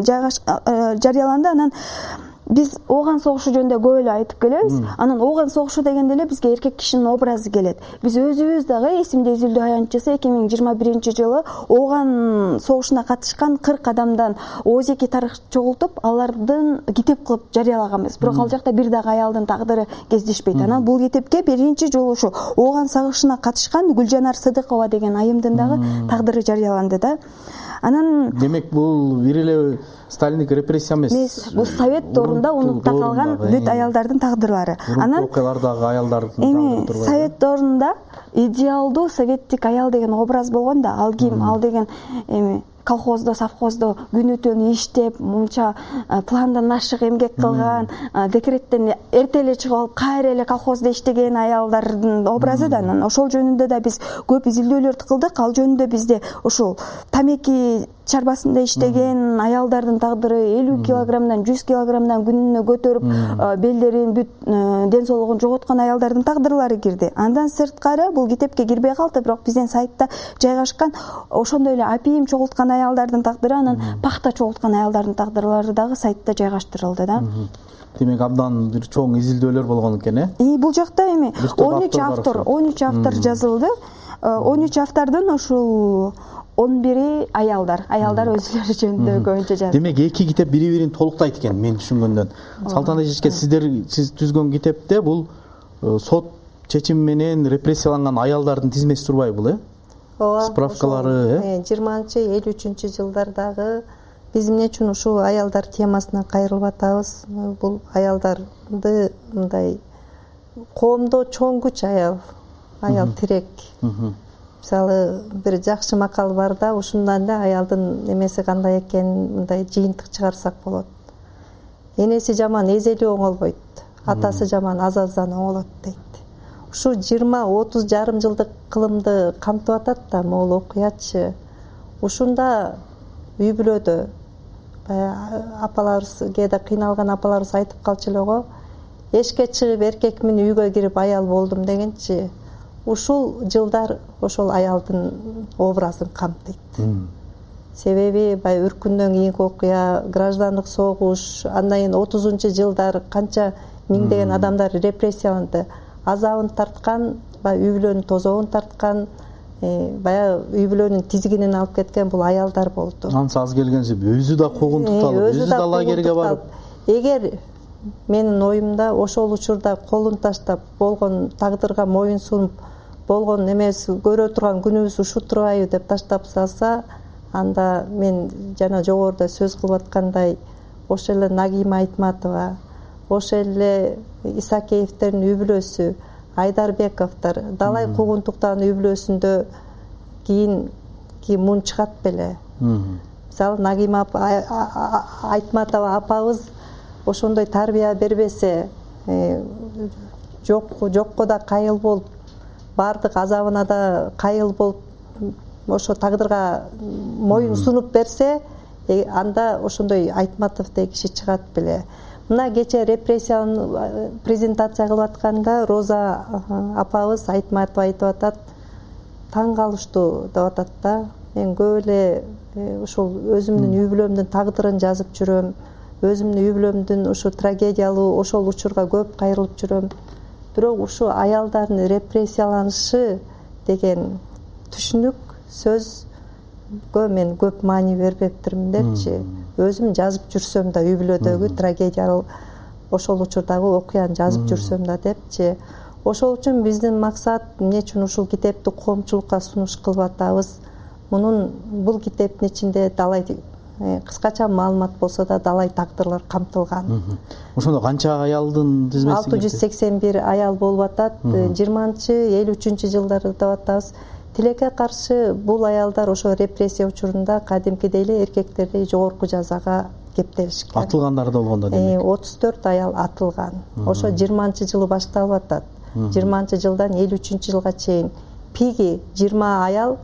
B: жарыяланды. Анан биз ооган согушу жөнүндө көп эле айтып келебиз. Анан ооган согушу дегенде эле бизге эркек кишинин образы келет. Биз өзүбүз дагы эсимде изилдөө аянтчысы 2021-жылы ооган согушуна катышкан 40 адамдан 32 тарых чогултуп, алардын китеп кылып жарыялаганбыз. Бирок ал жакта бир дагы аялдын тагдыры кездешпейт. Анан бул китепке биринчи жолу ушу ооган согушуна катышкан Гүлжанар Сыдыкова деген айымдын дагы тагдыры жарыяланды да. Анан
C: демек бул бир эле Сталиндик репрессия эмес.
B: Бул совет доорунда унутта калган бүт аялдардын тагдырлары.
C: Анан окуялардагы аялдардын
B: тагдыры турбайбы? Совет доорунда идеалдуу советтик аял деген образ болгон да. Ал ким? Ал деген колхоздо совхоздо күнү түнү иштеп мынча пландан ашык эмгек кылган, декреттен эрте эле чыгып алып кайра эле колхоздо иштеген аялдардын образы да анан ошол жөнүндө да биз көп изилдөөлөрдү кылдык. Ал жөнүндө бизде ушул тамеки чарбасында иштеген аялдардын тагдыры 50 килограммдан 100 килограммдан күнүнө көтөрүп белдерин бүт ден соолугун жоготкон аялдардын тагдырлары кирди. Андан сырткары бул китепке кирбей калды, бирок биздин сайтта жайгашкан ошондой эле апийим чогулткан аялдардын тагдыры, анан пахта чогулткан аялдардын тагдырлары дагы сайтта жайгаштырылды да.
C: Демек абдан бир чоң изилдөөлөр болгон экен,
B: Бул жакта эми 13 автор жазылды. 13 автордун ушул 11 аялдар өзүлөрү жөнүндө көбүнчө жазды.
C: Демек эки китеп бири-бирин толуктайт экен мен түшүнгөндөн. Салтанат эжечке, сиз түзгөн китепте бул сот чечими менен репрессияланган аялдардын тизмеси турбайбы,
A: ооба?
C: Справкалары,
A: 20-53 жылдардагы биз эмне үчүн ушул аялдар темасына кайрылып атабыз? Бул аялдарды мындай коомдо чоң күч аял тирек. Мисалы бир жакшы макал бар да, ушундан да аялдын эмеси кандай экенин мындай жыйынтык чыгарсак болот. Энеси жаман эзели оңолбойт, атасы жаман азаздан оңолот дейт. Ушу 20-30 жарым жылдык кылымды камтып атат да могул окуячы. Ушунда үй бүлөдө апаларыбыз, кээде кыйналган апаларыбыз айтып калчу эле го, эшикке чыгып эркек менен үйгө кирип аял болдум дегенчи. Ушул жылдар ошол аялдын образын камтыйт. Себеби баягы үркүндөн кийинки окуя, граждандык согуш, андан кийин 30-жылдар канча миңдеген адамдар репрессияланды. Азабын тарткан, үй бүлөнүн тозогун тарткан, баягы үй бүлөнүн тизгинин алып кеткен бул аялдар болду.
C: Ансы аз келгенсип өзү да куугунтукталып, өзү да лагерге барып.
A: Эгер менин оюмда ошол учурда колун таштап болгон тагдырга моюн сунуп болгон эмес көрө турган күнүбүз ушу турбайбы деп таштап салса, анда мен жана жогоруда сөз кылып аткандай ошол эле Нагима Айтматова, ошол эле Исакеевдердин үй бүлөсү, Айдарбековдор, далай куугунтуктаган үй бүлөсүндө кийин мун чыгат беле. Мисалы Нагима Айтматова апабыз ошондой тарбия бербесе, жокко да кайыл болуп, баардык азабына да кайыл болуп, ошо тагдырга моюн сунуп берсе, анда ошондой Айтматовдой киши чыгат беле. Мына кече репрессияны презентация кылып атканда Роза апабыз Айтматова айтып атат, таң калыштуу деп атат да. Мен көп эле ушул өзүмдүн үй бүлөмдүн тагдырын жазып жүрөм. Өзүмдүн үй бүлөмдүн ушу трагедиялуу ошол учурга көп кайрылып жүрөм. Бирок ушу аялдардын репрессияланышы деген түшүнүк сөзгө мен көп маани бербептирмин депчи. Өзүм жазып жүрсөм да үй бүлөдөгү трагедиялуу ошол учурдагы окуяны жазып жүрсөм да депчи. Ошол үчүн биздин максат эмне үчүн ушул китепти коомчулукка сунуш кылып атабыз. Бул китептин ичинде далай кыскача маалымат болсо да далай тагдырлар камтылган.
C: Ошондо канча аялдын тизмеси?
A: 681 аял болуп атат. 20-53 жылдары деп атабыз. Тилекке каршы бул аялдар ошо репрессия учурунда кадимкидей эле эркектердей жогорку жазага кептелишкен.
C: Атылгандар да болгондо демек.
A: 34 аял атылган. Ошо 20-жылы башталып атат. 20-жылдан 53-жылга чейин пиги 20 аял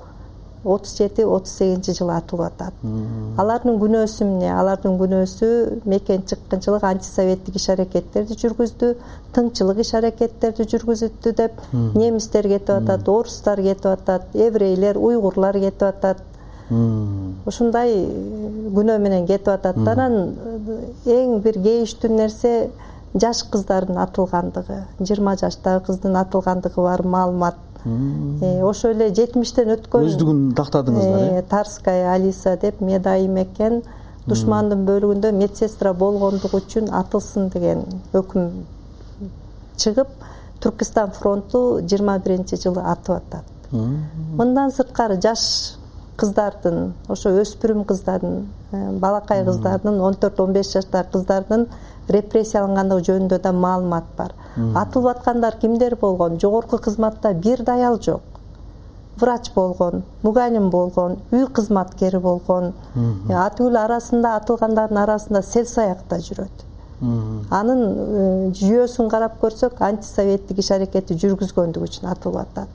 A: 37-38 жылы атылып атат. Алардын күнөөсү эмне? Алардын күнөөсү мекен чыккынчылык, антисоветтик иш-аракеттерди жүргүздү, тыңчылык иш-аракеттерди жүргүздү деп немистер кетип атат, орустар кетип атат, еврейлер, уйгурлар кетип атат. Ушундай күнөө менен кетип атат. Анан эң бир кейиштүү нерсе жаш кыздардын атылгандыгы. 20 жаштагы кыздын атылгандыгы бар маалымат. Ошо эле 70тен өткөн
C: өздүгүн тактадыңыздар.
A: Тарская Алиса деп медайым экен, душмандын бөлүгүндө медсестра болгондугу үчүн атылсын деген өкүм чыгып, Түркистан фронту 21-жылы атып атат. Мындан сырткары жаш кыздардын, ошо өспүрүм кыздардын, балакай кыздардын, 14-15 жаштагы кыздардын репрессиялангандыгы жөнүндө да маалымат бар. Атылып аткандар кимдер болгон? Жогорку кызматта бир да аял жок. врач болгон, мугалим болгон, үй кызматкери болгон. Атүгүл арасында атылгандардын арасында Сел-Саякта жүрөт. Анын жүйөсүн карап көрсөк, антисоветтик иш-аракетти жүргүзгөндүгү үчүн атылып атат.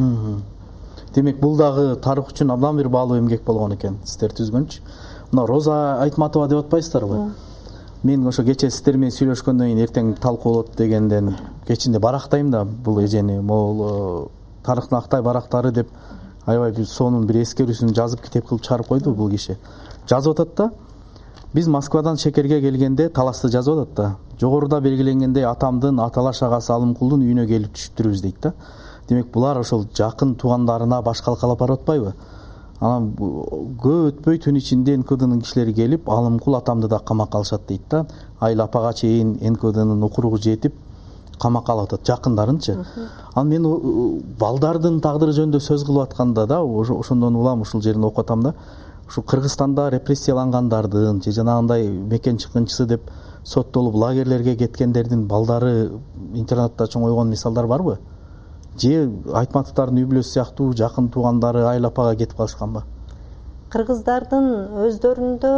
C: Демек бул дагы тарых үчүн абдан бир баалуу эмгек болгон экен сиздер түзгөнчү. Мына Роза Айтматова деп атпайсыздарбы? Мен ошо кечээ сиздер менен сүйлөшкөндөн кийин эртең талкуулот дегенден кечинде барактайм да бул эжени, могул тарыхтын актай барактары деп аябай бир сонун бир эскерүүсүн жазып китеп кылып чыгарып койду бул киши. Жазып атат да, биз Москвадан Шекерге келгенде таласты жазып атат да. Жогоруда белгиленгендей атамдын аталаш агасы Алымкулдун үйүнө келип түшүптүрбүз дейт да. Демек булар ошол жакын туугандарына баш калкалап барып атпайбы? Анан көп өтпөй түн ичинде НКВДнын кишилери келип, Алымкул атамды да камакка алышат дейт да. Айыл апага чейин НКВДнын укуругу жетип камакка алып атат, жакындарынчы. Анан мен балдардын тагдыры жөнүндө сөз кылып атканда да, ошондон улам ушул жерин окуп атам да. Ушу Кыргызстанда репрессиялангандардын же жанагындай мекен чыккынчысы деп соттолуп лагерлерге кеткендердин балдары интернатта чоңойгон мисалдар барбы? Же Айтматовдардын үй бүлөсү сыяктуу жакын туугандары айыл апага кетип калышканбы?
A: Кыргыздардын өздөрүндө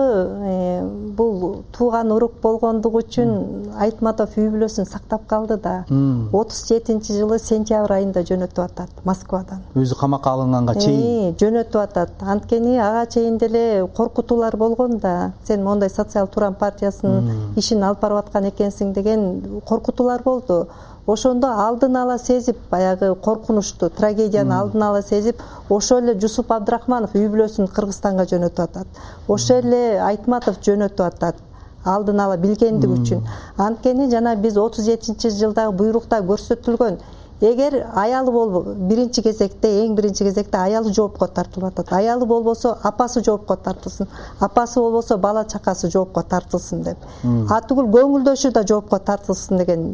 A: бул тууган урук болгондугу үчүн Айтматов үй бүлөсүн сактап калды да. 37-жылы сентябрь айында жөнөтүп атат Москвадан.
C: Өзү камакка алынганга чейин
A: жөнөтүп атат. Анткени ага чейин деле коркутуулар болгон да. Сен мондай социал турам партиясынын ишин алып барып аткан экенсиң деген коркутуулар болду. Ошондо алдын ала сезип, баягы коркунучту, трагедияны алдын ала сезип, ошо эле Жусуп Абдрахманов үй бүлөсүн Кыргызстанга жөнөтүп атат. Ошо эле Айтматов жөнөтүп атат, алдын ала билгендиги үчүн. Анткени жана биз 37-жылдагы буйрукта көрсөтүлгөн, эгер аялы болбо, биринчи кезекте, эң биринчи кезекте аялы жоопко тартылып атат. Аялы болбосо апасы жоопко тартылсын, апасы болбосо бала чакасы жоопко тартылсын деп. Атүгүл көңүлдөшү да жоопко тартылсын деген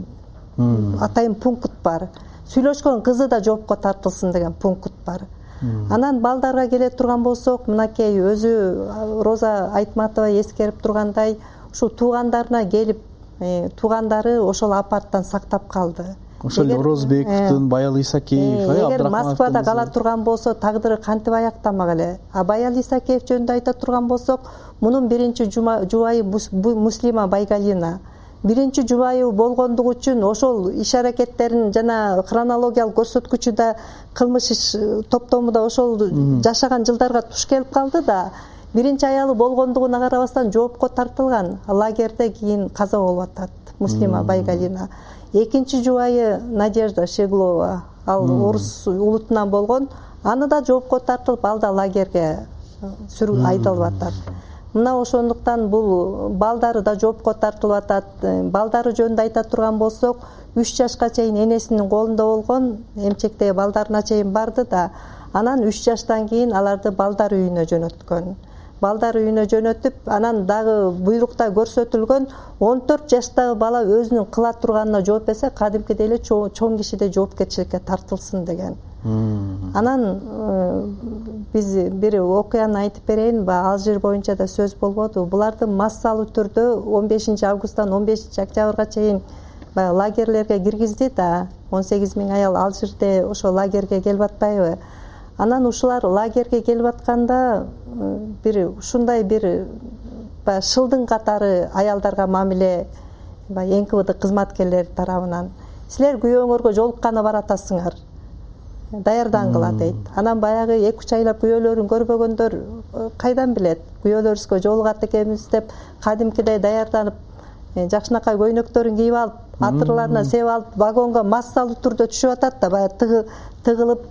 A: атайын пункт бар. Сүйлөшкөн кызы да жоопко тартылсын деген пункт бар. Анан балдарга келе турган болсок, мынакей өзү Роза Айтматова эскерип тургандай, ушу туугандарына келип, туугандары ошол апарттан сактап калды.
C: Ошол эле Орозбековдун, Баял Исакеев,
A: эгер Москвада кала турган болсо, тагдыры кантип аяктамак эле. Баял Исакеев жөнүндө айта турган болсок, мунун биринчи жубайы Муслима Байгалина. Биринчи жубайы болгондугу үчүн ошол иш-аракеттерин жана хронологиялык көрсөткүчү да кылмыш иш топтому да ошол жашаган жылдарга туш келип калды да. Биринчи аялы болгондугуна карабастан жоопко тартылган. Лагерде кийин каза болуп атат Муслима Байгалина. Экинчи жубайы Надежда Шеглова, ал орус улутунан болгон. Аны да жоопко тартылып, ал да лагерге айдалып атат. Мына ошондуктан бул балдары да жоопко тартылып атат. Балдары жөнүндө айта турган болсок, 3 жашка чейин энесинин колунда болгон, эмчектеги балдарына чейин барды да, анан 3 жаштан кийин аларды балдар үйүнө жөнөткөн. Балдар үйүнө жөнөтүп, анан дагы буйрукта көрсөтүлгөн 14 жаштагы бала өзүнүн кыла турганына жооп берсе, кадимкидей эле чоң кишидей жоопкерчиликке тартылсын деген. Анан биз бир окуяны айтып берейин, Алжир боюнча да сөз болбоду. Буларды массалуу түрдө 15 августтан 15 октябрга чейин лагерлерге киргизди да. 18 000 аял Алжирде ошо лагерге келип атпайбы? Анан ушулар лагерге келип атканда бир ушундай бир шылдың катары аялдарга мамиле НКВД кызматкерлери тарабынан. Силер күйөөңөргө жолукканы баратасыңар. Даярдангыла дейт. Анан баягы 2-3 айлап күйөөлөрүн көрбөгөндөр кайдан билет? Күйөөлөрүбүзгө жолугат экенбиз деп кадимкидей даярданып, жакшынакай көйнөктөрүн кийип алып, атырларына сеп алып, вагонго массалуу түрдө түшүп атат да, баягы тыгылып,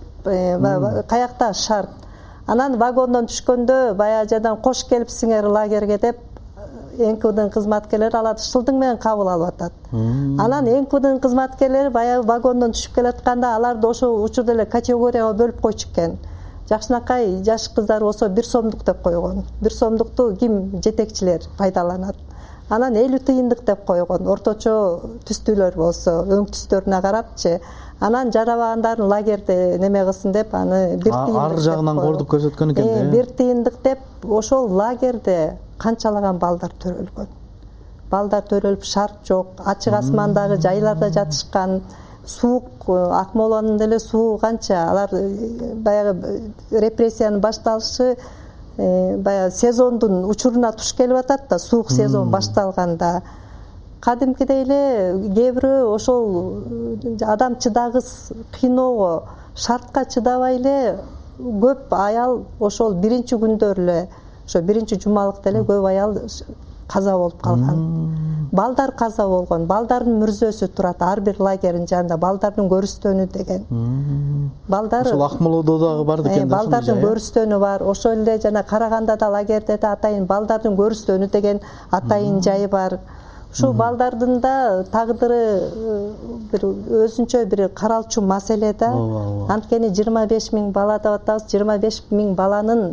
A: каякта шарт. Анан вагондон түшкөндө баягы жадан кош келипсиңер лагерге деп НКВДнын кызматкерлери аларды шылдың менен кабыл алып атат. Анан НКВДнын кызматкерлери баягы вагондон түшүп келатканда аларды ошо учурда эле категорияга бөлүп койчу экен. Жакшынакай жаш кыздар болсо 1 сомдук деп койгон. 1 сомдукту ким жетекчилер пайдаланат. Анан 50 тыйындык деп койгон. Орточо түстүүлөр болсо өң түстөрүнө карапчы. Анан жарабагандарын лагерде неме кылсын деп аны 1 тыйындык.
C: Ар жагынан кордук көрсөткөн экен да.
A: 1 тыйындык деп ошол лагерде канчалаган балдар төрөлгөн. Балдар төрөлүп, шарт жок, ачык асмандагы жайларда жатышкан, суук, Акмоланын деле суу канча, алар баягы репрессиянын башталышы баягы сезондун учуруна туш келип атат да, суук сезон башталганда. Кадимкидей эле кээ бирөө ошол адам чыдагыс кыйноого, шартка чыдабай эле көп аял ошол биринчи күндөр эле, ошо биринчи жумалыкта эле көп аял каза болуп калган. Балдар каза болгон, балдардын мүрзөсү турат ар бир лагердин жанында, балдардын көрүстөнү деген. Балдар
C: ошол Акмолодо дагы бар экен да.
A: Балдардын көрүстөнү бар. Ошол эле жана Караганда да лагерде да атайын балдардын көрүстөнү деген атайын жайы бар. Ушул балдардын да тагдыры бир өзүнчө бир каралчу маселе да. Анткени 25 000 бала деп атабыз, 25 000 баланын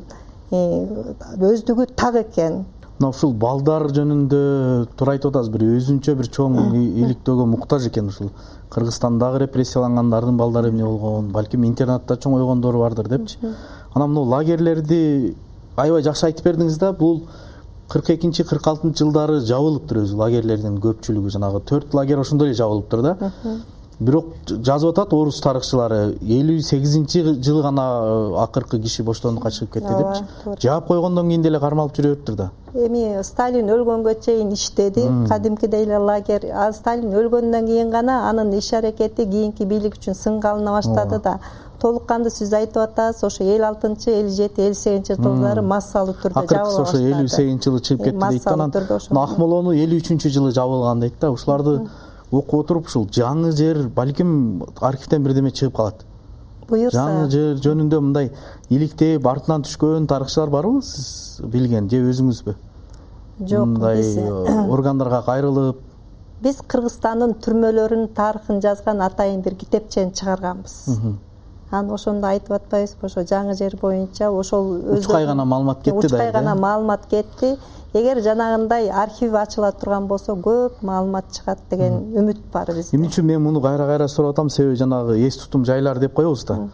A: өздүгү так экен.
C: Мына ушул балдар жөнүндө туура айтып атасыз, бир өзүнчө бир чоң иликтөөгө муктаж экен. Ушул Кыргызстандагы репрессиялангандардын балдары эмне болгон, балким интернатта чоңойгондор бардыр депчи. Анан мына лагерлерди аябай жакшы айтып бердиңиз да. Бул 42-46 жылдары жабылыптыр өзү лагерлердин көпчүлүгү, жанагы 4 лагер ошондой эле жабылыптыр да. Бирок жазып атат орус тарыхчылары 58-жылы гана акыркы киши боштондукка чыгып кетти депчи. Жаап койгондон кийин деле кармалып жүрөптүр да.
A: Эми Сталин өлгөнгө чейин иштеди, кадимкидей эле лагер. Сталин өлгөндөн кийин гана анын иш аракети кийинки бийлик үчүн сынга алына баштады да. Толук канды сиз айтып атасыз, ошо 56, 57, 58 жылдары массалуу түрдө жабыла баштады.
C: Акыркысы ошо 58 жылы чыгып кетти дейт да. Анан Акмолону 53 жылы жабылган дейт да. Ушуларды окуп отуруп ушул жаңы жер балким архивден бирдеме чыгып калат.
A: Буюрса.
C: Жаңы жер жөнүндө мындай иликтеп артынан түшкөн тарыхчылар барбы сиз билген же өзүңүзбү?
A: Жок,
C: мындай органдарга кайрылып.
A: Биз Кыргызстандын түрмөлөрүнүн тарыхын жазган атайын бир китепчени чыгарганбыз. Аны ошондо айтып атпайбызбы, ошо жаңы жер боюнча ошол
C: учкай гана маалымат кетти да.
A: Учкай гана маалымат кетти. Эгер жанагындай архив ачыла турган болсо көп маалымат чыгат деген үмүт бар бизде.
C: Эмне үчүн мен муну кайра сурап атам, себеби жанагы эс тутум жайлар деп коебуз да.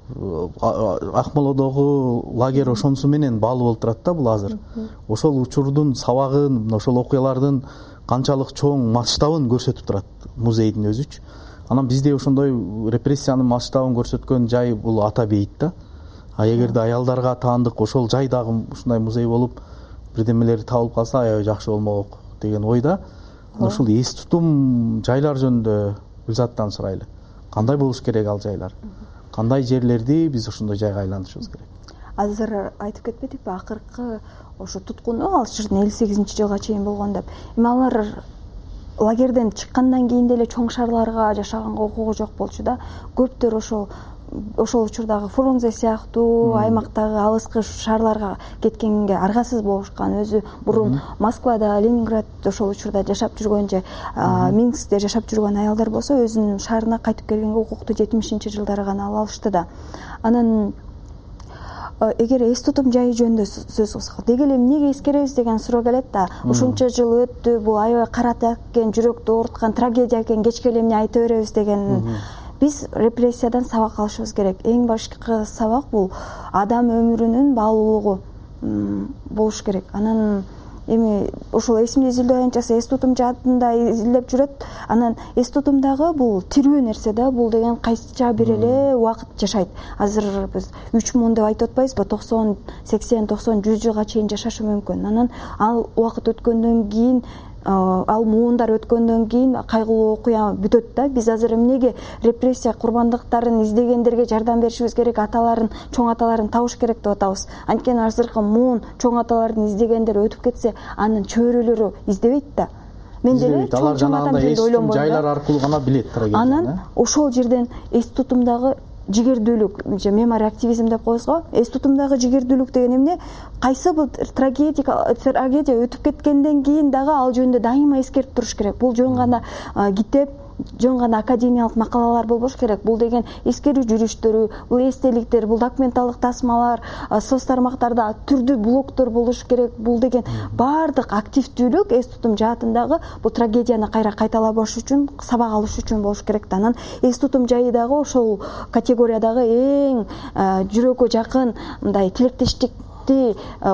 C: Акмолодогу лагерь ошонусу менен баалуу болуп турат да бул азыр. Ошол учурдун сабагын, ошол окуялардын канчалык чоң масштабын көрсөтүп турат музейдин өзүчү. Анан бизде ошондой репрессиянын масштабын көрсөткөн жай бул Ата бейит да. А эгерде аялдарга таандык ошол жайдагы ушундай музей болуп бирдемелер табылып калса аябай жакшы болмок деген ойда. Ушул эс тутум жайлар жөнүндө Гүлзаттан сурайлы. Кандай болуш керек ал жайлар? Кандай жерлерди биз ошондой жайга айлантышыбыз керек?
B: Азыр айтып кетпедикпи, акыркы ошо туткуну алышырдын 58-жылга чейин болгон деп. Эми алар лагерден чыккандан кийин деле чоң шаарларга жашаганга укугу жок болчу да. Көптөр ошол учурдагы Фрунзе сыяктуу аймактагы алыскы шаарларга кеткенге аргасыз болушкан. Өзү мурун Москвада, Ленинград ошол учурда жашап жүргөн же Минскте жашап жүргөн аялдар болсо өзүнүн шаарына кайтып келгенге укукту 70-жылдары гана ала алышты да. Анан эгер эс тутум жайы жөнүндө сөз кылсак, деги эле эмнеге эскеребиз деген суроо келет да. Ушунча жыл өттү, бул аябай карата экен, жүрөктү ооруткан трагедия экен, кечке эле эмне айта беребиз деген. Биз репрессиядан сабак алышыбыз керек. Эң башкы сабак бул адам өмүрүнүн баалуулугу болуш керек. Анан эми ошол эсимде изилдөө аянтчасы эс тутум жаатында изилдеп жүрөт. Анан эс тутумдагы бул тирүү нерсе да, бул деген кайсыча бир эле убакыт жашайт. Азыр биз 3000 деп айтып атпайбызбы, 90, 80, 90, 100 жылга чейин жашашы мүмкүн. Анан ал убакыт өткөндөн кийин, ал муундар өткөндөн кийин кайгылуу окуя бүтөт да. Биз азыр эмнеге репрессия курбандыктарын издегендерге жардам беришибиз керек, аталарын, чоң аталарын табыш керек деп атабыз. Анткени азыркы муун чоң аталарын издегендер өтүп кетсе, анын чөйрөлөрү издебейт да. Мен деле чоң атам жөнүндө ойлонбойм.
C: Жайлар аркылуу гана билет трагедияны.
B: Анан ошол жерден эс тутумдагы жигердүүлүк, мемори активизм деп коебуз го. Эс тутумдагы жигердүүлүк деген эмне? Кайсы бул трагедия өтүп кеткенден кийин дагы ал жөнүндө дайыма эскерип туруш керек. Бул жөн гана китеп, жөн гана академиялык макалалар болбош керек. Бул деген эскерүү жүрүштөрү, бул эстеликтер, бул документалдык тасмалар, соц тармактарда түрдүү блогдор болуш керек. Бул деген баардык активдүүлүк эс тутум жаатындагы бул трагедияны кайра кайталабаш үчүн, сабак алыш үчүн болуш керек да. Анан эс тутум жайы дагы ошол категориядагы эң жүрөккө жакын мындай тилектештикти тиги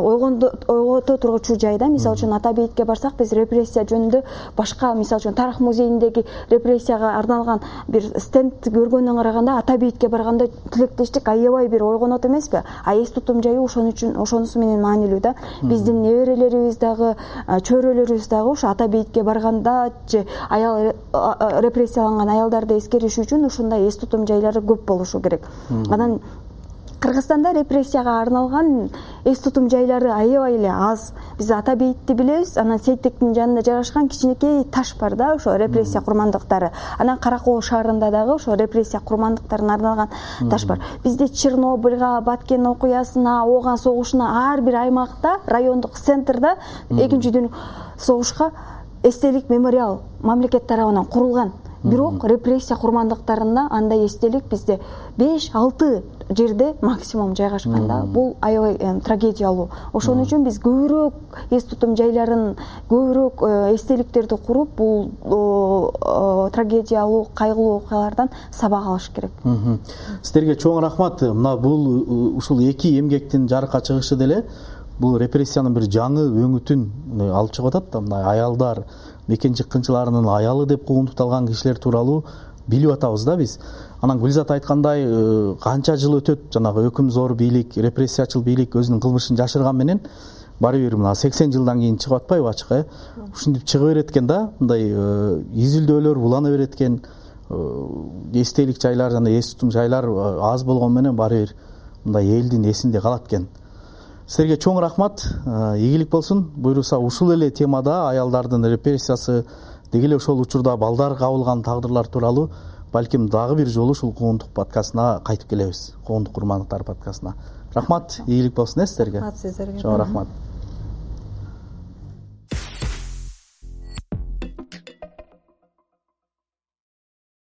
B: ойгото тургучу жайда, мисалы үчүн Ата бейитке барсак, биз репрессия жөнүндө башка, мисалы үчүн Тарых музейиндеги репрессияга арналган бир стенд көргөндөн караганда Ата бейитке барганда тилектештик аябай бир ойгонот эмеспи? А эс тутум жайы ошонусу менен маанилүү да. Биздин неберелерибиз дагы, чөйрөлөрүбүз дагы ошо Ата бейитке барганда же аял репрессияланган аялдарды эскериш үчүн ушундай эс тутум жайлары көп болушу керек. Анан Кыргызстанда репрессияга арналган эс тутум жайлары аябай эле аз. Биз Ата бейитти билебиз, анан Сейиттектин жанында жайгашкан кичинекей таш бар да, ошо репрессия курмандыктары. Анан Каракол шаарында дагы ошо репрессия курмандыктарына арналган таш бар. Бизде Чернобыльга, Баткен окуясына, Ооган согушуна ар бир аймакта, райондук центрда экинчи дүйнөлүк согушка эстелик мемориал мамлекет тарабынан курулган. Бирок репрессия курмандыктарында андай эстелик бизде 5-6 жерде максимум жайгашкан да. Бул аябай трагедиялуу. Ошон үчүн биз көбүрөөк эс тутум жайларын, көбүрөөк эстеликтерди куруп, бул трагедиялуу, кайгылуу окуялардан сабак алыш керек.
C: Сиздерге чоң рахмат. Мына бул ушул эки эмгектин жарыкка чыгышы деле бул репрессиянын бир жаңы өңүтүн алып чыгып атат да. Мына аялдар, мекен чыккынчыларынын аялы деп куугунтукталган кишилер тууралуу билип атабыз да биз. Анан Гүлзат айткандай, канча жыл өтөт, жанагы өкүм зор бийлик, репрессиячыл бийлик өзүнүн кылмышын жашырган менен баары бир мына 80 жылдан кийин чыгып атпайбы ачыкка? Ушинтип чыга берет экен да, мындай изилдөөлөр булана берет экен, эстелик жайлар жана эс тутум жайлар аз болгон менен баары бир мындай элдин эсинде калат экен. Силерге чоң рахмат, ийгилик болсун. Буйруса ушул эле темада аялдардын репрессиясы, деги эле ошол учурда балдар кабылган тагдырлар тууралуу балким дагы бир жолу ушул Коондук подкастына кайтып келебиз. Коондук курмандыктар подкастына. Рахмат, ийгилик болсун сиздерге.
A: Рахмат сиздерге.
C: Чоң рахмат.